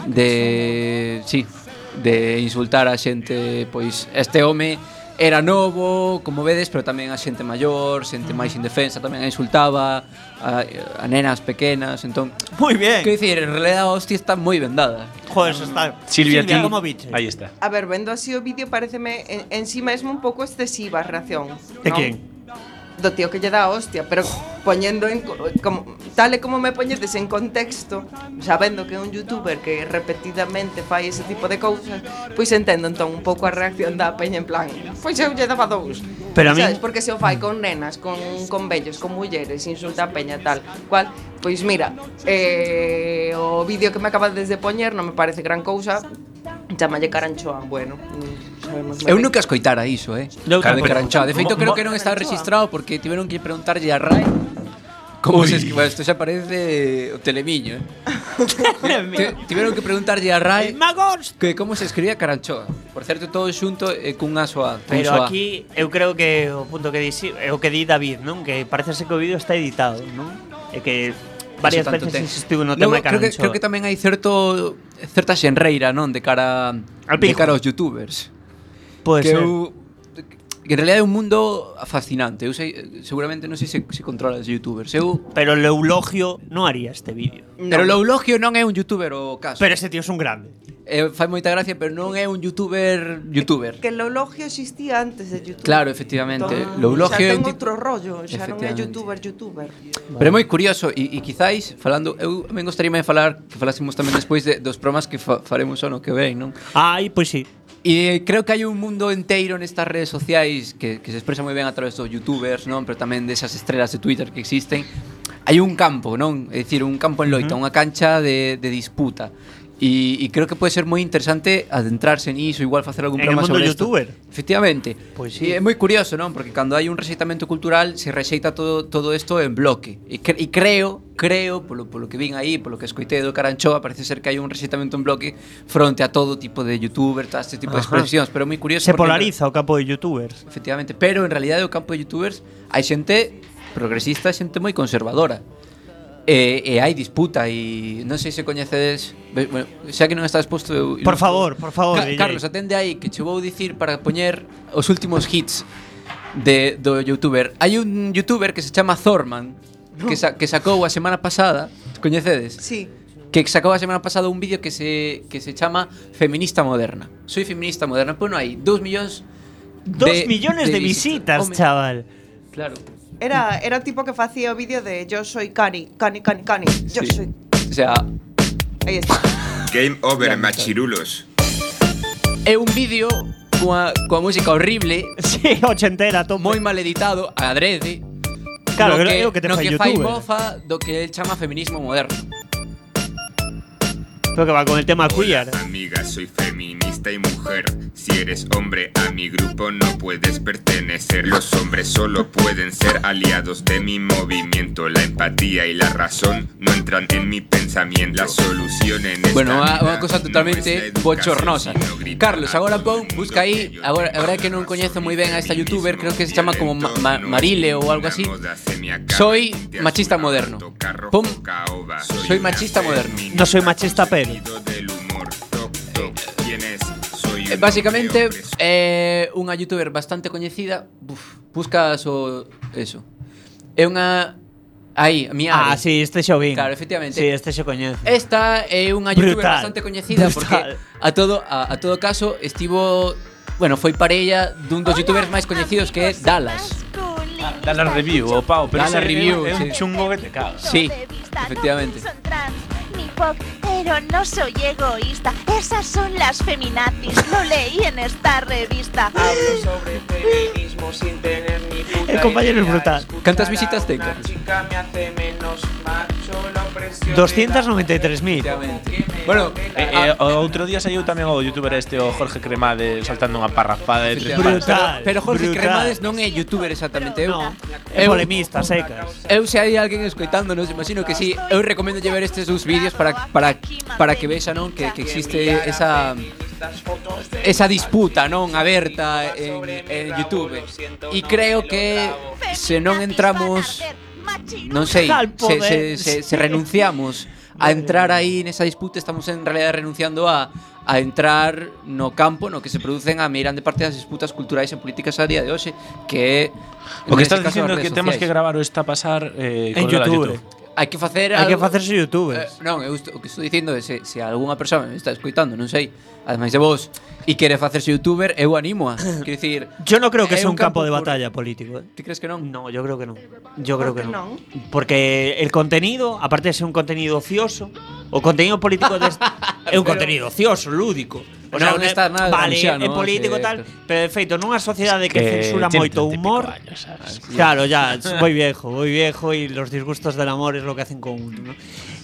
insultar a xente, pois este home era novo, como vedes, pero tamén a xente maior, xente máis indefensa, tamén a insultaba a nenas pequenas, entón, Muy bien. quero dicir, en realidad a hostia está moi vendada. Joder, eso está. Silvia, ti... ¿cómo biche? Ahí está. A ver, vendo así o vídeo pareceme en sí mesmo un pouco excesiva a reacción. ¿De non? quién? Do tío que lle dá a hostia, pero poñendo tal e como me poñedes en contexto, sabendo que é un youtuber que repetidamente fai ese tipo de cousas, pois entendo entón un pouco a reacción da peña en plan, pois eu lle daba dous. Pero a min- Sabes, porque se o fai con nenas, con vellos, con mulleres, insulta a peña tal, cual, pois mira, o vídeo que me acabades de poñer non me parece gran cousa, chamalle Caranchoa, bueno, sabemos Eu ben. nunca escoitara iso, Eu Cara de tampouco. Caranchoa. De feito, creo que non está Caranchoa. registrado porque tiveron que preguntarlle a RAE como se escribe. Isto xa parece o telemiño, Tiveron que preguntarlle a RAE ¡Magos! que como se escribía Caranchoa. Por certo, todo xunto cun aso A. Pero aquí eu creo que o punto que di é o que di David, non? Que parece ser que o vídeo está editado, non? E que varias tanto veces ten. insistiu no Logo, tema de Caranchoa. creo que tamén hai certa xenreira, non, de cara aos youtubers. Pode que ser. Que en realidad é un mundo fascinante. Eu sei, seguramente non sei se controla os youtubers. Pero el Eulogio non haría este vídeo. Pero o Eulogio non é un youtuber o caso. Pero ese tío é un grande. Fai moita gracia, pero non é un youtuber. Que el Eulogio existía antes de YouTube. Claro, efectivamente. Entón, O Eulogio xa é un ten tipo. outro rollo, xa non é Efectivamente. youtuber. Pero é moi curioso e quizáis falando, eu tamén gostaríame de falar que falásemos tamén despois dos programas que faremos ano que ven, non? Ai, pois sí. E creo que hai un mundo enteiro nestas redes sociais que se expresa moi ben a través dos youtubers, non? Pero tamén desas estrelas de Twitter que existen. Hai un campo, non? É dicir, un campo en loita, unha cancha de disputa. E creo que pode ser moi interesante adentrarse niso, igual facer algún En programa el mundo sobre isto. youtuber. Efectivamente. Pois sí. E é moi curioso, non? Porque cando hai un rexeitamento cultural se rexeita todo isto en bloque. E creo, polo que vin aí, polo que escoitei do Caranchoa, parece ser que hai un rexeitamento en bloque fronte a todo tipo de youtuber, todo este tipo de expresións, pero é moi curioso Se porque- polariza o campo de youtubers. Efectivamente, pero en realidade o campo de youtubers hai xente progresista, xente moi conservadora. E hai disputa e non sei se coñecedes, bueno, xa que non estás posto eu, Por favor, DJ. Carlos, atende aí que che vou dicir para poñer os últimos hits do youtuber. Hai un youtuber que se chama Thorman, que sacou a semana pasada, coñecedes? Sí. Que sacou a semana pasada un vídeo que se chama Feminista Moderna. Soy feminista moderna, pues no hai 2 millóns 2 millones de visitas, Home, chaval. Claro. Era tipo que facía o vídeo de yo soy Cani. Yo Sí. soy. O sea, Aí está. Game over, machirulos. é un vídeo coa música horrible, Sí, ochentera, tope. moi mal editado, adrede. Claro, no é o que te no fai que fai youtuber. mofa do que el chama feminismo moderno. Creo que va con el tema queer. Amiga, soy feminista y mujer. Si eres hombre, a mi grupo no puedes pertenecer. Los hombres solo pueden ser aliados de mi movimiento. La empatía y la razón no entran en mi pensamiento. La solución en esta Bueno, vida unha cosa no totalmente es la educación, bochornosa. sino gritar Carlos, agora pon, busca aí, agora a verdade que non coñezo moi ben a esta youtuber, creo que se chama como Marile ou algo así. Soy machista moderno. Pon, soy machista moderno. No soy machista, pero. Básicamente é unha youtuber bastante coñecida. Busca eso. É unha aí, a miña. Ah, sí, este xo vin. Claro, efectivamente. Sí, este xo coñece. Esta é unha youtuber Brutal. bastante coñecida porque a todo caso estivo, bueno, foi parella dun dos youtubers máis coñecidos que é Dallas. Dale review, o Pau, pero Dale ese review, é un sí. chungo que te cagas. Sí, efectivamente. Son trans, ni pop, pero no soy egoísta. Esas son las feminazis. Lo leí en esta revista. Hablo sobre feminismo sin tener ni puta El compañero es idea. brutal. Escuchar ¿Cuántas a visitas te, una Carlos? chica me hace menos macho, la opresión 293.000. Bueno, O outro día saiu tamén o youtuber este, o Jorge Cremade, soltando unha parrafada de 3 Brutal. pares. Pero Jorge brutal. Cremades non é youtuber exactamente. No, é polemista, secas. Eu se hai alguén escoitándonos, imagino que sí. Eu recomendo ver estes dous vídeos para que vexan, non, que existe esa disputa, non, aberta en YouTube. E creo que se non entramos, non sei, se renunciamos a entrar aí nesa disputa, estamos en realidad renunciando a entrar no campo no que se producen a meirande parte das disputas culturais e políticas a día de hoxe, que é O que neste estás caso, dicindo é as que redes temos que sociais. gravar o está a pasar En colgado a YouTube. Hai que facer Hai que algo- facerse youtubers. Non, o que estou dicindo é se algunha persoa me está escoitando, non sei, ademais de vos, e quere facerse youtuber, eu animo a. Quero dicir, Yo no creo que é sea un campo de por- batalla político. Ti crees que non? No, yo creo que no. Yo creo ¿Por que qué no. non? Porque el contenido, aparte de ser un contenido ocioso, o contenido político é un contenido ocioso, lúdico. O sea, Non está nada vale, gramsciano, é político sí, tal, pero de feito nunha sociedade que Que censura tiene moito 30 y pico humor. años, ¿sabes? Claro, ya, voy viejo y los disgustos del amor es lo que hacen con uno, ¿no?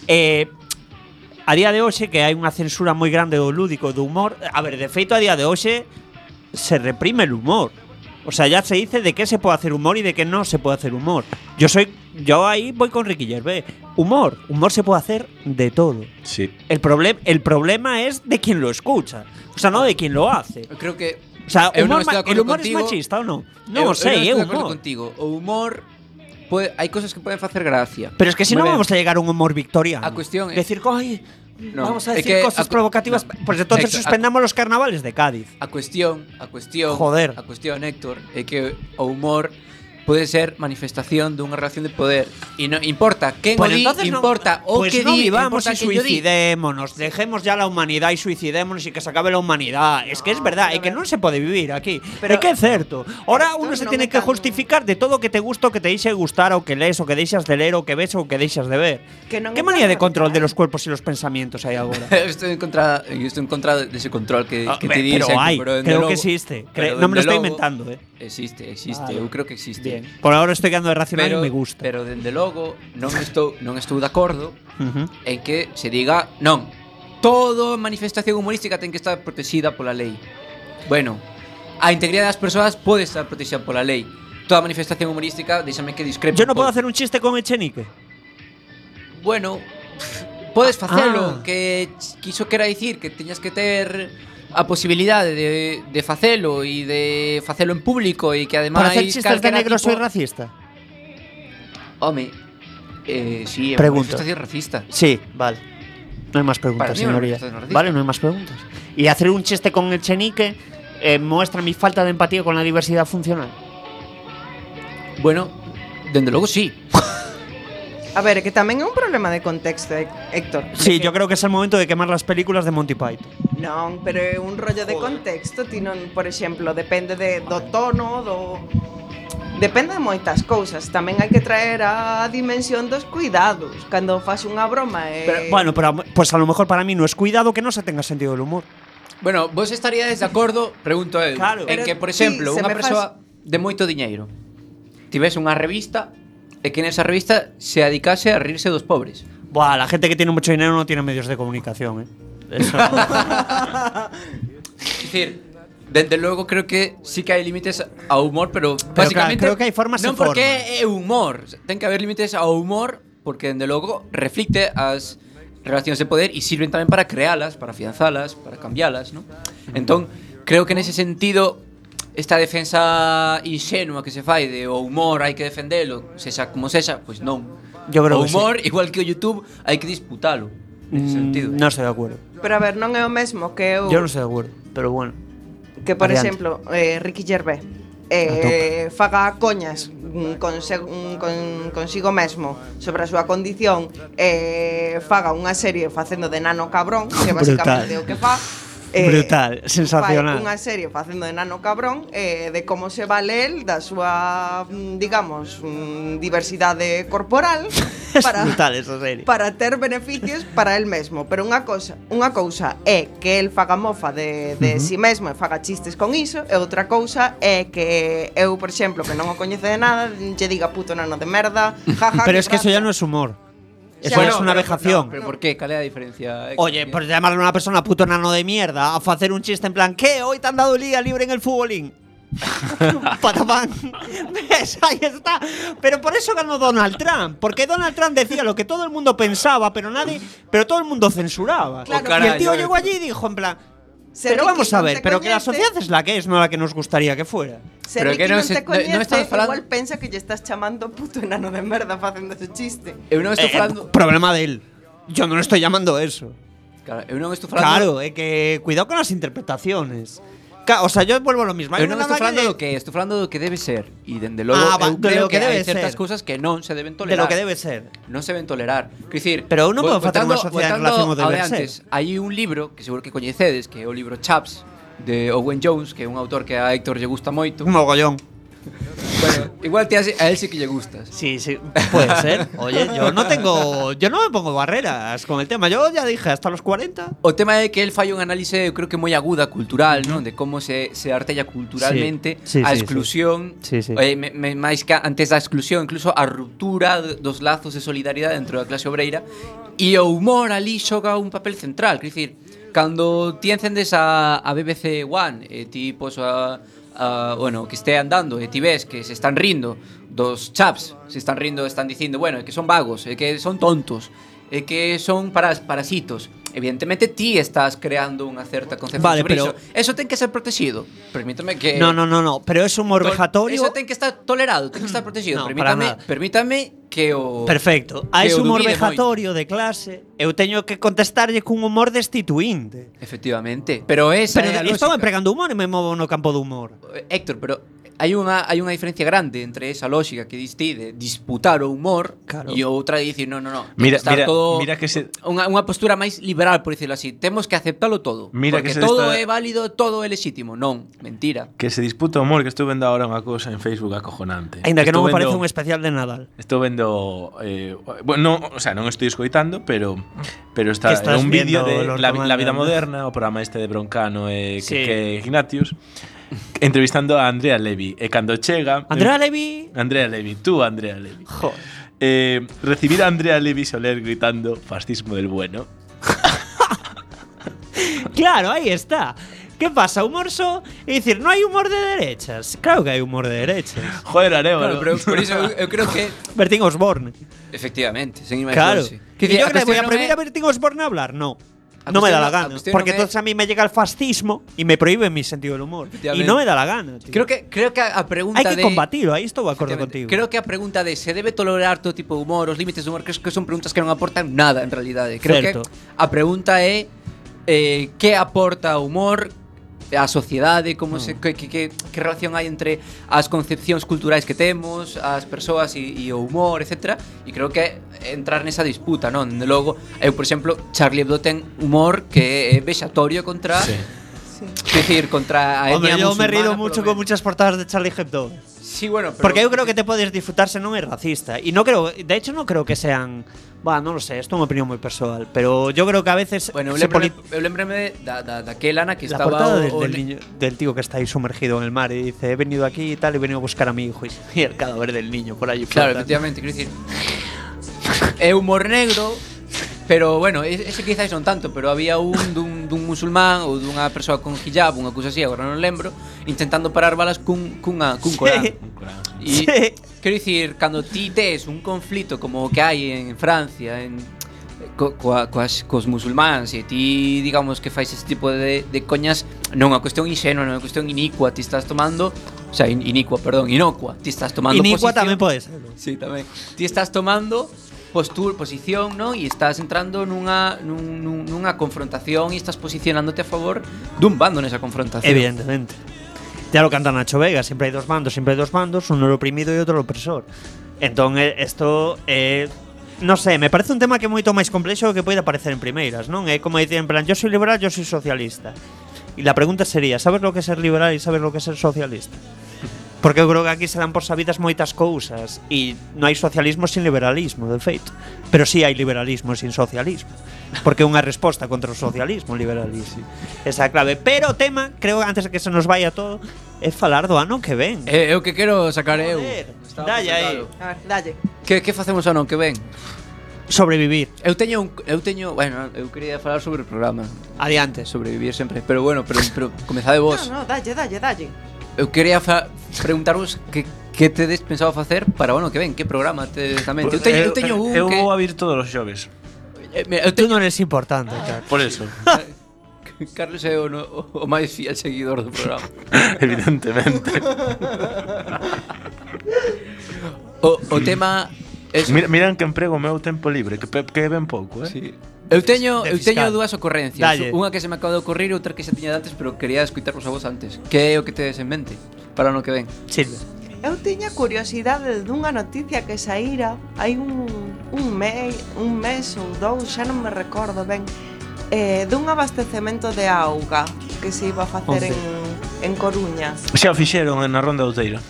A día de hoxe que hai unha censura moi grande do lúdico, do humor. A ver, de feito a día de hoxe se reprime el humor. O sea, ya se dice de qué se puede hacer humor y de qué no se puede hacer humor. Yo ahí voy con Ricky Gervais. Humor se puede hacer de todo. Sí. El problema es de quien lo escucha, o sea, no de quien lo hace. Eu creo que O sea, eu non humor estou de ¿el acordo humor contigo. es machista o no? No sei, é eu non estou de acordo humor. contigo. O humor hai cosas que poden facer gracia. Pero es que si Moi no ben. vamos a llegar a un humor victoriano. A cuestión é- decir, ay, No, vamos a é decir que cosas provocativas, no. pues entonces Héctor, suspendamos los carnavales de Cádiz. A cuestión, Joder. a cuestión, Héctor, é que o humor pode ser manifestación dunha relación de poder e non importa quen o Pues di, entonces importa o pues que no di, vivamos importa y quen o di. suicidémonos, dejemos ya la humanidad y suicidémonos y que se acabe la humanidad. Es que es verdad, es que no se puede vivir aquí. Pero es que es cierto. Ahora uno se tiene que justificar de todo que te gusta o que te deixe gustar o que lees o que deixas de leer o que ves o que deixas de ver. Que non ¿Qué é manía tan de control de radical. los cuerpos y los pensamientos hay ahora? Estoy en contra de ese control que te Pero dicen, hay, pero dende creo logo- que existe. pero No me lo dende estoy logo inventando, Existe, Vale. eu creo que existe. Bien. Por ahora estoy quedando de racional y me gusta. Pero dende logo non estou de acordo Ujú. en que se diga non. toda manifestación humorística ten que estar protexida pola lei. Bueno, a integridade das persoas pode estar protexida pola lei. Toda manifestación humorística, déxame que discrepo. Yo non podo hacer un chiste con Echenique. Bueno, podes facelo, que iso quera dicir que teñas que ter a posibilidade de facelo e de facelo en público e que ademais Para hacer chistes de negro soy racista. Home, sí, é unha Pregunto. manifestación racista. Sí, vale. No hay más preguntas, Para mí, una señoría. manifestación racista. Vale, no hay más preguntas. Y hacer un chiste con Echenique muestra mi falta de empatía con la diversidad funcional. Bueno, dende logo sí. A ver, que tamén é un problema de contexto, Héctor. Sí, yo creo que es el momento de quemar las películas de Monty Python. Non, pero é un rollo de contexto. Ti non, por exemplo, depende do tono, depende de moitas cousas. Tamén hai que traer a dimensión dos cuidados. Cando fas unha broma Bueno, pero pues a lo mejor para mí no es cuidado que no se tenga sentido del humor. Bueno, vos estaríades de acordo, pregunto eu, Claro. en que, por exemplo, unha persoa de moito diñeiro tivese unha revista e que nesa revista se dedicase a rirse dos pobres. Buah, la gente que tiene mucho dinero no tiene medios de comunicación, Eso. Es decir, desde logo creo que sí que hai límites ao humor, pero básicamente claro, creo que hai formas non e formas. porque é humor, ten que haber límites ao humor porque desde logo reflicte as relacións de poder e sirven tamén para crealas, para afianzalas, para cambialas, ¿no? Entón, creo que nese sentido esta defensa inxenua que se fai de o humor hai que defendelo, sexa como sexa, pois non. Yo creo o que humor, igual que o YouTube, hai que disputalo. Nese sentido. No estoy de acuerdo. Pero a ver, non é o mesmo que eu Yo no estoy de acuerdo, pero bueno. que, por Adiante. exemplo, Ricky Gervais faga coñas consigo mesmo sobre a súa condición, faga unha serie facendo de nano cabrón, que basicamente é o que fa. Brutal, sensacional. Fai unha serie facendo de nano cabrón de como se vale el da súa, digamos, diversidade corporal para, brutal esa serie. para ter beneficios para el mesmo. Pero unha cousa é que el faga mofa de si mesmo e faga chistes con iso, e outra cousa é que eu, por exemplo, que non o coñece de nada, lle diga puto nano de merda, jaja. Pero es que eso ya no es humor. Eso Bueno, es una vejación. Pero por qué? ¿Cuál es la diferencia? Oye, por llamarle a una persona puto nano de mierda, a hacer un chiste en plan, ¿qué? Hoy te han dado liga libre en el futbolín. Patapán. ¿Ves? Ahí está. Pero por eso ganó Donald Trump. Porque Donald Trump decía lo que todo el mundo pensaba, pero todo el mundo censuraba. Claro. Y el tío llegó allí y dijo en plan, pero vamos a ver, pero que la sociedad es la que es, no la que nos gustaría que fuera. Se Pero Ricky que non non se- te coñece, non estamos falando- igual pensa que lle estás chamando puto enano de merda facendo ese chiste. Eu non estou falando. Problema de él. Yo no le estoy llamando eso. Claro, eu non estou falando. Claro, que cuidado con las interpretaciones. O sea, yo vuelvo a lo mismo. Eu non estou falando de do que, estou falando do que debe ser. E dende logo eu de creo lo que debe hai certas ser. cousas que non se deben De tolerar. lo que debe ser. Non se deben tolerar. Quer dicir, Pero eu non podo facer unha sociedade en relación ao deber ser. antes, hai un libro que seguro que coñecedes, que é o libro Chaps de Owen Jones, que é un autor que a Héctor lle gusta moito. Un mogollón. Bueno, igual a él sí que lle gustas. Sí, puede ser. Oye, yo no me pongo barreras con el tema. Yo ya dije, hasta los 40. O tema é que el fai un análise, eu creo que moi aguda cultural, non? De como se artella culturalmente Sí, a sí, exclusión, sí. Sí. máis que antes da exclusión, incluso a ruptura dos lazos de solidariedade dentro da clase obreira, e o humor ali xoga un papel central, quer dicir, cando ti encendes a BBC One e ti pos bueno, que este andando e ti ves que se están rindo dos chaps, se están rindo, están dicindo, bueno, é que son vagos, é que son tontos, é que son parasitos. Evidentemente ti estás creando unha certa concepción Vale, sobre pero eso ten que ser protegido. Permítame que No, pero es humor vejatorio. Eso ten que estar tolerado, ten que estar protegido. No, para nada. Permítame que o Perfecto. A que ese o humor dubide vejatorio de clase, eu teño que contestarlle cun humor destituinte. Efectivamente, pero esa é a Estou lógica. empregando humor e me movo no campo do humor. Héctor, pero hai unha diferencia grande entre esa lógica que dis ti de disputar o humor e outra de dicir, no, Mira mira que se unha postura máis liberal, por dicirlo así. Temos que aceptalo todo, Mira porque que se todo está- é válido, todo é lexítimo. Non, mentira. que se disputa o humor, que estou vendo agora unha cousa en Facebook acojonante. Ainda que non me Estou parece vendo- un especial de Nadal. Estou vendo bueno, o sea, non estou escoitando, pero está Que estás un vídeo viendo de los la comandos, vida ¿no? moderna, o programa este de Broncano e Sí. que Ignatius entrevistando a Andrea Levy e cando chega Andrea Levy. Andrea Levy, tú Andrea Levy. Joder. Recibir a Andrea Levy Soler gritando fascismo del bueno. Claro, aí está. ¿Qué pasa? Humor só e dicir, non hai humor de derechas. Claro que hai humor de derechas. Joder, Areo. Claro, pero por iso eu creo que Bertín Osborne. efectivamente, sen Claro. imaginarse. Que yo creo que voy a prohibir a Bertín Osborne a hablar, no. No me da la gana. Porque entonces a mí me llega el fascismo y me prohíbe mi sentido del humor. Y no me da la gana, tío. Creo que a pregunta Hay que combatirlo, ahí estoy de acuerdo contigo. Creo que a pregunta de se debe tolerar todo tipo de humor, os límites de humor, creo que son preguntas que non aportan nada en realidade. Creo Certo. que a pregunta é que aporta o humor a sociedade, como se que relación hai entre as concepcións culturais que temos, as persoas e o humor, etcétera. E creo que entrar nesa disputa, non? De logo, eu, por exemplo, Charlie Hebdo ten humor que é vexatorio contra es decir, contra a Hombre, etnia yo me he rido musulmana, mucho con muchas portadas de Charlie Hebdo. Sí, bueno, pero porque yo creo que te puedes disfrutarse non é racista. Y no creo, de hecho no creo que sean, no lo sé, esto es una opinión muy personal, pero yo creo que a veces bueno, se eu lembreme daquela Ana que la estaba portada del niño, del tío que está ahí sumergido en el mar y dice, he venido aquí y tal, he venido a buscar a mi hijo y el cadáver del niño por allí. Claro, flotando. efectivamente, quero dicir, é humor negro, pero bueno, ese quizás non tanto, pero había dun musulmán ou dunha persoa con hijab, unha cousa así, agora non lembro, intentando parar balas cun Corán. E quero dicir, cando ti tes un conflito como o que hai en Francia, cos musulmáns, e ti, digamos, que fais ese tipo de coñas, non é unha cuestión inxenua, non é unha cuestión inicua, ti estás tomando, o sea, inocua, ti estás tomando Inicua posición. tamén pode ser. Sí, tamén. Ti estás tomando posición, ¿no? E estás entrando nunha confrontación e estás posicionándote a favor dun bando nesa confrontación. Evidentemente. Ya lo canta Nacho Vega, siempre hay dos bandos, uno el oprimido y otro el opresor. Entonces, esto no sé, me parece un tema que é moito máis complexo que pode aparecer en primeiras, non? É como dicir, en plan, yo soy liberal, yo soy socialista. Y la pregunta sería, ¿sabes lo que es ser liberal y sabes lo que es ser socialista? Porque eu creo que aquí se dan por sabidas moitas cousas e non hai socialismo sin liberalismo, de feito. Pero sí hai liberalismo sin socialismo. Porque é unha resposta contra o socialismo, o liberalismo. Esa é a clave. Pero o tema, creo, antes de que se nos vaya todo, é falar do ano que ven. É o que quero sacar eu. Dalle aí. A ver, dalle. Que facemos ano que ven? Sobrevivir. Eu teño, bueno, eu quería falar sobre o programa. Adiante. Sobrevivir sempre, pero bueno, pero comezade vos. No, dalle. Eu quería preguntarvos que tedes pensado facer para o ano que ven, que programa tedes tamén. Eu teño un eu que vou a vir todos os xoves. Tú non eres importante, claro. Por eso. Carlos é o máis fiel seguidor do programa. Evidentemente. O tema es... Miran que emprego o meu tempo libre, que ben pouco, Sí. Eu teño dúas ocorrencias. Dalle. Unha que se me acaba de ocorrir e outra que xa tiña de antes, pero quería escutarvos a vos antes. Que é o que tedes en mente para o ano que ven? Silvia. Eu tiña curiosidade dunha noticia que saíra hai un mes ou dous, xa non me recordo ben, dun abastecemento de auga que se iba a facer en Coruña. Xa o fixeron na Ronda Outeira.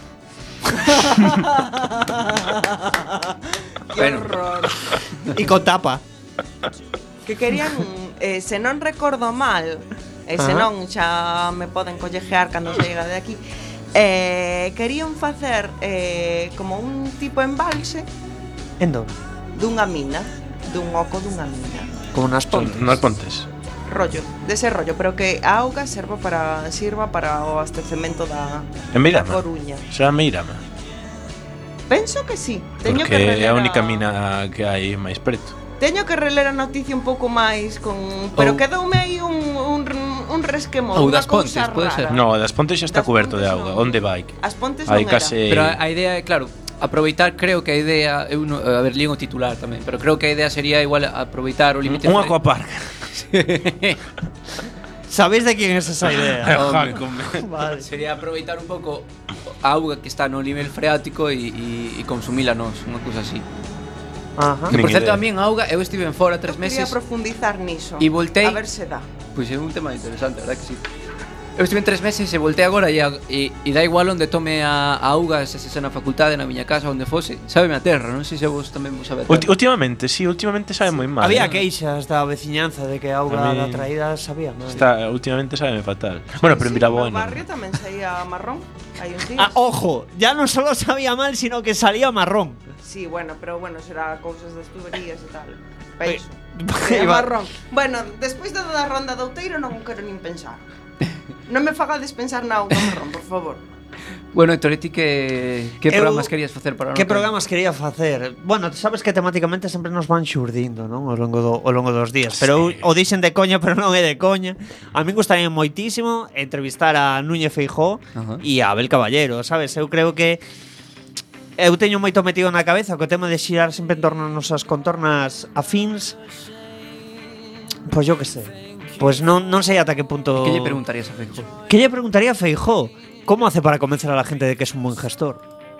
Que horror. E con tapa. Que querían, se non recordo mal, se non xa me poden collejear cando saiga de aquí, querían facer como un tipo embalse En donde? dunha mina, dun oco dunha mina. Como nas pontes. Nas Pontes. Rollo, dese rollo, pero que a auga sirva para o abastecemento da En Meirama. Coruña. Será Meirama. Penso que sí. Teño que Porque é reler a única mina que hai máis preto. Teño que reler a noticia un pouco máis pero quedoume aí un resquemón, Ou unha das Pontes, cousa pode rara. ser. No, das Pontes xa está Das coberto de Pontes auga. non. Onde vai? As Pontes Hai non era. case. Pero a idea é, claro, aproveitar, creo que a idea, eu non, a ver, lío o titular tamén, pero creo que a idea sería igual aproveitar o límite. Un aquapark. ¿Sabéis de quién es esa idea? Vale. Sería aproveitar un pouco a auga que está no nivel freático e consumila nós, unha cousa así. Ajá. Que por Nin certo idea. a min a auga, eu estive en fora 3 Quería meses profundizar niso. e voltei. A ver se dá. Pois é un tema interesante, verdad que sí. Eu estive en 3 meses e voltei agora e dá igual onde tome a auga, se na facultade, na miña casa, onde fose. Sábeme a terra, non sei se vos tamén vos sabe a terra. Últimamente sabe moi mal. Había queixas da veciñanza de que a auga A mí- da traída sabía mal. Últimamente sabe fatal. Bueno, pero en No Viraboa non. barrio tamén saía marrón. Hai un día. Ojo, ya no solo sabía mal, sino que salía marrón. Sí, bueno, pero bueno, será cousas das tuberías e tal. Penso. Iba- Marrón. Bueno, despois da ronda de outeiro non quero nin pensar. Non me fagades pensar na auga marrón, por favor. Bueno, Toretti, que programas querías facer para Que programas quería facer? Bueno, sabes que temáticamente sempre nos van xurdindo, non? Ao longo dos días. Pero o dixen de coña, pero non é de coña. A min gustaría moitísimo entrevistar a Núñez Feijóo e a Abel Caballero, sabes? Eu creo que eu teño moito metido na cabeza que o tema de xirar sempre en torno a nosas contornas afíns. Pois yo que sei. Pois non sei ata que punto. Que lle preguntarías a Feijóo? Que lle preguntaría a Feijóo? ¿Cómo hace para convencer a la gente de que es un buen gestor?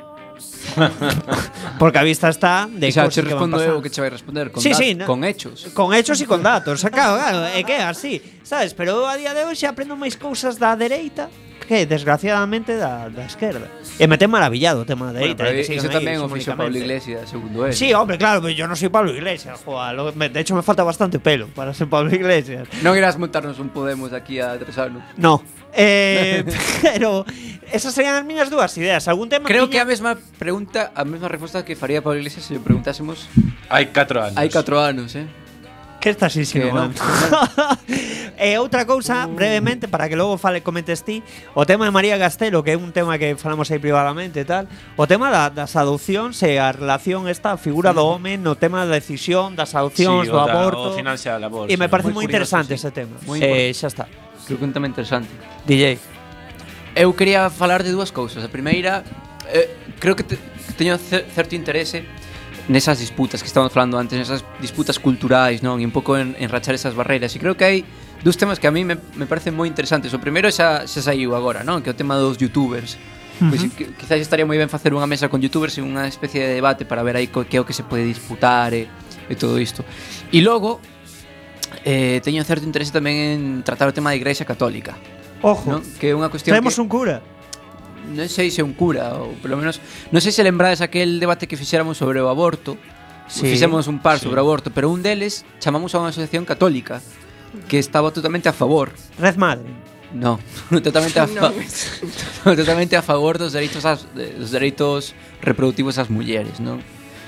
Porque a vista está de O sea, cosas te que van respondo pasando. eu que che vai responder con, Sí, sí, no. con hechos. Con hechos e con datos. Claro, é que é así, sabes? Pero eu a día de hoxe aprendo máis cousas da dereita que desgraciadamente da esquerda. E me ten maravillado o tema da Bueno, dereita. pero que sigan iso aí tamén o fixo Pablo simbólicamente. Iglesias, segundo él. Sí, hombre, claro, pero yo no soy Pablo Iglesias, joa, de hecho me falta bastante pelo para ser Pablo Iglesias. Non irás montarnos un Podemos aquí a 3 anos. No. Pero esas serían as miñas dúas ideas. Algún tema Creo que a mesma pregunta, a mesma resposta que faría Pablo Iglesias se lle preguntásemos Hai 4 anos. hai 4 anos, Que estás insinuando? E outra cousa, brevemente, para que logo comentes ti, o tema de María Castelo, que é un tema que falamos aí privadamente e tal, o tema das adopcións e a relación esta figura do home no tema da decisión das adopcións, Sí, do o aborto. financial labor. E me parece Moi moi curioso, interesante sí. ese tema. Moi importante. Xa está. Creo que é un tema interesante. DJ. Eu quería falar de dúas cousas. A primeira, creo que teño certo interese nesas disputas que estábamos falando antes, nesas disputas culturais, non? E un pouco en rachar esas barreiras. E creo que hai dous temas que a mí me parecen moi interesantes. O primeiro xa saiu agora, non? Que é o tema dos youtubers. Pois quizás estaría moi ben facer unha mesa con youtubers e unha especie de debate para ver aí que é o que se pode disputar e todo isto. E logo, teño certo interese tamén en tratar o tema da Igrexa Católica. Ojo, ¿no? Que é unha cuestión traemos que un cura. non sei se é un cura ou polo menos non sei se lembrades aquel debate que fixéramos sobre o aborto. Sí, Fixemos un par sobre o aborto, pero un deles chamamos a unha asociación católica que estaba totalmente a favor. Red Madre. No, totalmente totalmente a favor dos dereitos reproductivos ás mulleres, non?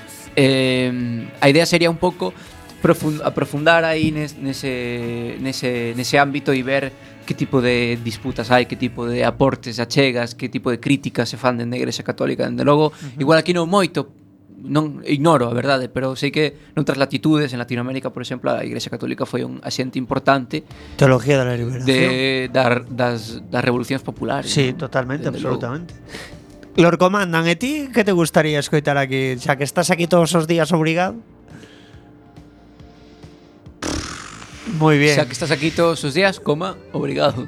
A idea sería un pouco aprofundar aí nese ámbito e ver que tipo de disputas hai, que tipo de aportes achegas, que tipo de críticas se fan dende a Igrexa Católica. Dende logo, igual aquí non moito, non ignoro a verdade, pero sei que noutras latitudes, en Latinoamérica, por exemplo, a Igrexa Católica foi un axente importante Teología da liberación das revolucións populares. Sí, ¿no? totalmente, Dende absolutamente. Lord Comandan, e ti que te gustaría escoitar aquí, xa que estás aquí todos os días obrigado? Moi bien. Xa que estás aquí todos os días, coma, obrigado.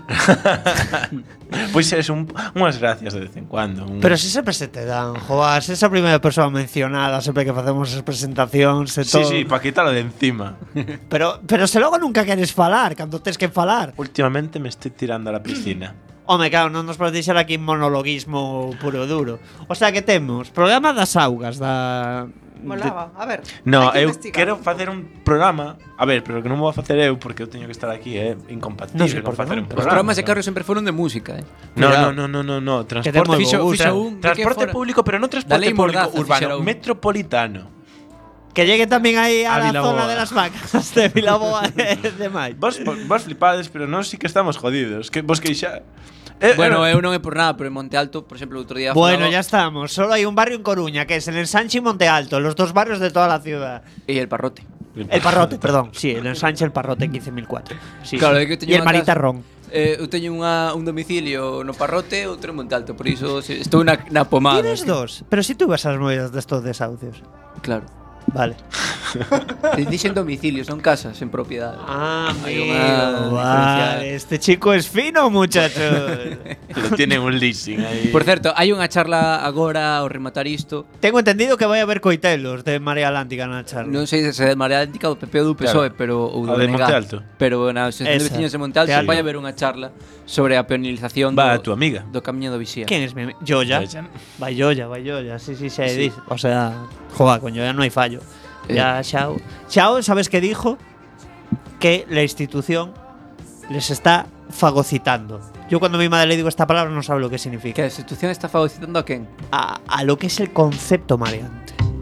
Pois é, unhas gracias de vez en cuando. Pero si sempre se te dan, joa, se esa primeira persoa mencionada sempre que facemos as presentacións e todo. Sí, para quítalo de encima. Pero se logo nunca queres falar, cando tes que falar. Últimamente me estoy tirando a la piscina. Home, claro, non nos podes deixar aquí monologuismo puro e duro. O sea que temos programa das augas da... Molaba, a ver. No, hai que eu investigar. quero facer un programa. A ver, pero que non vou a facer eu porque eu teño que estar aquí, incompatible Non sei por que facer un non. Os programa. programas de carro sempre foron de música, No, Que transporte temos Fixo bus, un de que transporte fora. público, pero non Da transporte lei público Mordaza urbano, fixera un. metropolitano. Que llegue tamén aí a la Vilaboa. zona de las vacas de Vilaboa de Mai. Vos flipades, pero non sí que estamos jodidos. Que vos que xa Bueno, eu non é por nada, pero en Monte Alto, por exemplo, o outro día Bueno, falaba- ya estamos. Solo hay un barrio en Coruña, que es el Ensanche y Monte Alto, los dos barrios de toda la ciudad. E el Parrote. El Parrote, perdón. Sí, el Ensanche y el Parrote, 15.004. Sí, Claro, sí. é que Y teño el unha Maritarrón. Eu teño un domicilio no Parrote e outro en Monte Alto, por iso estou na pomada. Tienes dos, pero si tú vas a las movidas de estos desahucios. Claro. Vale. Dixen domicilios, son casas en propiedade. Ah, Hai unha vale. Este chico es fino, muchacho. Lo tienen un leasing aí. Por certo, hai unha charla agora ao rematar isto. Tengo entendido que vai a haber coitelos de Marea Atlántica na charla. Non sei se é de Marea Atlántica, do PP ou do PSOE, pero ou do A de BNG. Monte Alto. Pero na Asociación de Esa. Veciños de Monte Alto De Alto. vai haber unha charla sobre a peonización Va, a tu amiga. do Camiño do Vixía. ¿Quién es mi Yoya? Vai Yoya. Sí, se Sí. dice. O sea, joder, con Yoya no hay fallo. Ya, Xiao. Xiao, ¿sabes qué dijo? Que la institución les está fagocitando. Yo cuando mi madre le digo esta palabra no sabe lo que significa. Que a institución está fagocitando a quen? A lo que es el concepto mareante.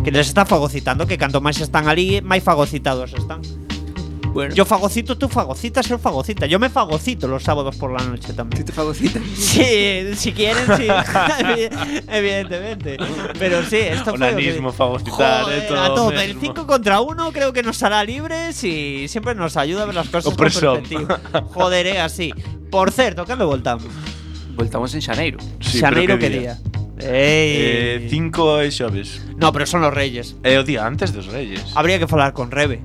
Que les está fagocitando, que canto máis están ali, máis fagocitados están. Bueno. Yo fagocito, tú fagocitas, él fagocita. Yo me fagocito los sábados por la noche también. ¿Tú te fagocitas? Sí, si quieren, sí. Evidentemente. Pero sí, esto fue. Onanismo, fagocitar, Joder, todo a todo. mesmo. El 5 contra 1 creo que nos hará libres y siempre nos ayuda a ver las cosas Opresor. con perspectiva. Joder, así. Por certo, cando voltamos? Voltamos en xaneiro. Sí, Xaneiro pero que día? Ey. 5 e xoves. No, pero son los Reyes. É o día antes dos Reyes. Habría que falar con Rebe.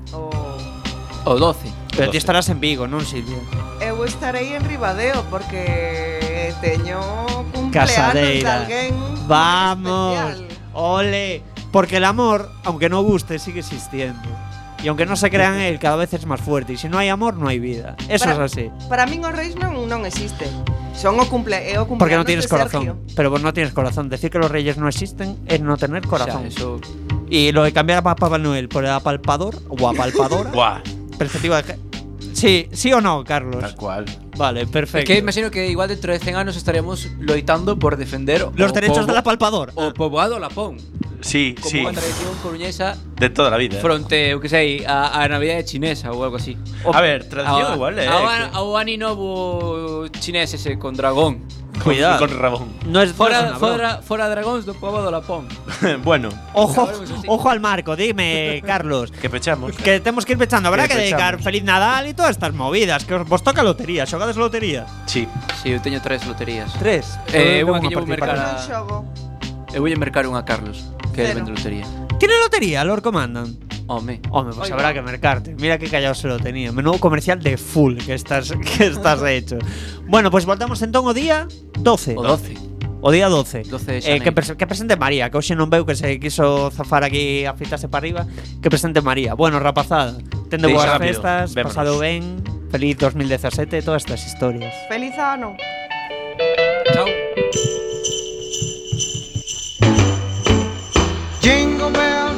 O 12. Pero ti estarás en Vigo, non, Silvia? Eu estarei en Ribadeo porque teño cumpleanos de Casadeira. alguén Vamos. especial. Ole. Porque el amor, aunque no guste, sigue existiendo. Y aunque no se crean él, cada vez es más fuerte. Y si no hay amor, no hay vida. Eso Para- es así. Para min os reis non existen. Son o cumpleaños Porque no tienes de corazón. Sergio. Pero vos no tienes corazón. Decir que los reyes no existen es no tener corazón. Eso. Y lo de cambiar a Papá Noel por el apalpador o apalpadora. Buah, Perspectiva de. Sí o no, Carlos. tal cual. Vale, Es perfecto. que imagino que igual dentro de 100 años estaremos loitando por defender Los o derechos pobo- del apalpador. O poboado Lapón. Sí, Como sí, unha tradición coruñesa de toda la vida. fronte, eu que sei, a Navidade chinesa ou algo así. A ver, tradición igual, Ao ani novo chinés ese con dragón. Cuidado. Con Rabón. No es Fora, no es una broma. fora dragóns do pobo do Lapón. Bueno, Ojo al marco, dime, Carlos. que pechamos. Que tenemos que ir pechando. Habrá Que que dedicar pechamos. Feliz Nadal y todas estas movidas. Que vos toca lotería. ¿Xogades lotería? Sí. Si, eu teño 3 loterías. 3. Unha que llevo mercar Non a... xogo. Eu vou mercar unha a Carlos, que é Cero. vende lotería. ¿Tiene lotería, Lord Comandan? Home. Hombre, pues habrá que mercarte. Mira qué callado se lo tenía. Menudo comercial de full que estás hecho. Bueno, pues voltamos entón o día 12. O 12. O día 12. 12 de xaneiro. Que presente María, que hoxe non veu que se quiso zafar aquí a fitarse para arriba. Que presente María. Bueno, rapazada, tende Deixa boas rápido, festas, vémonos. pasado ben, feliz 2017, todas estas historias. Feliz ano. Chao. Jingle bell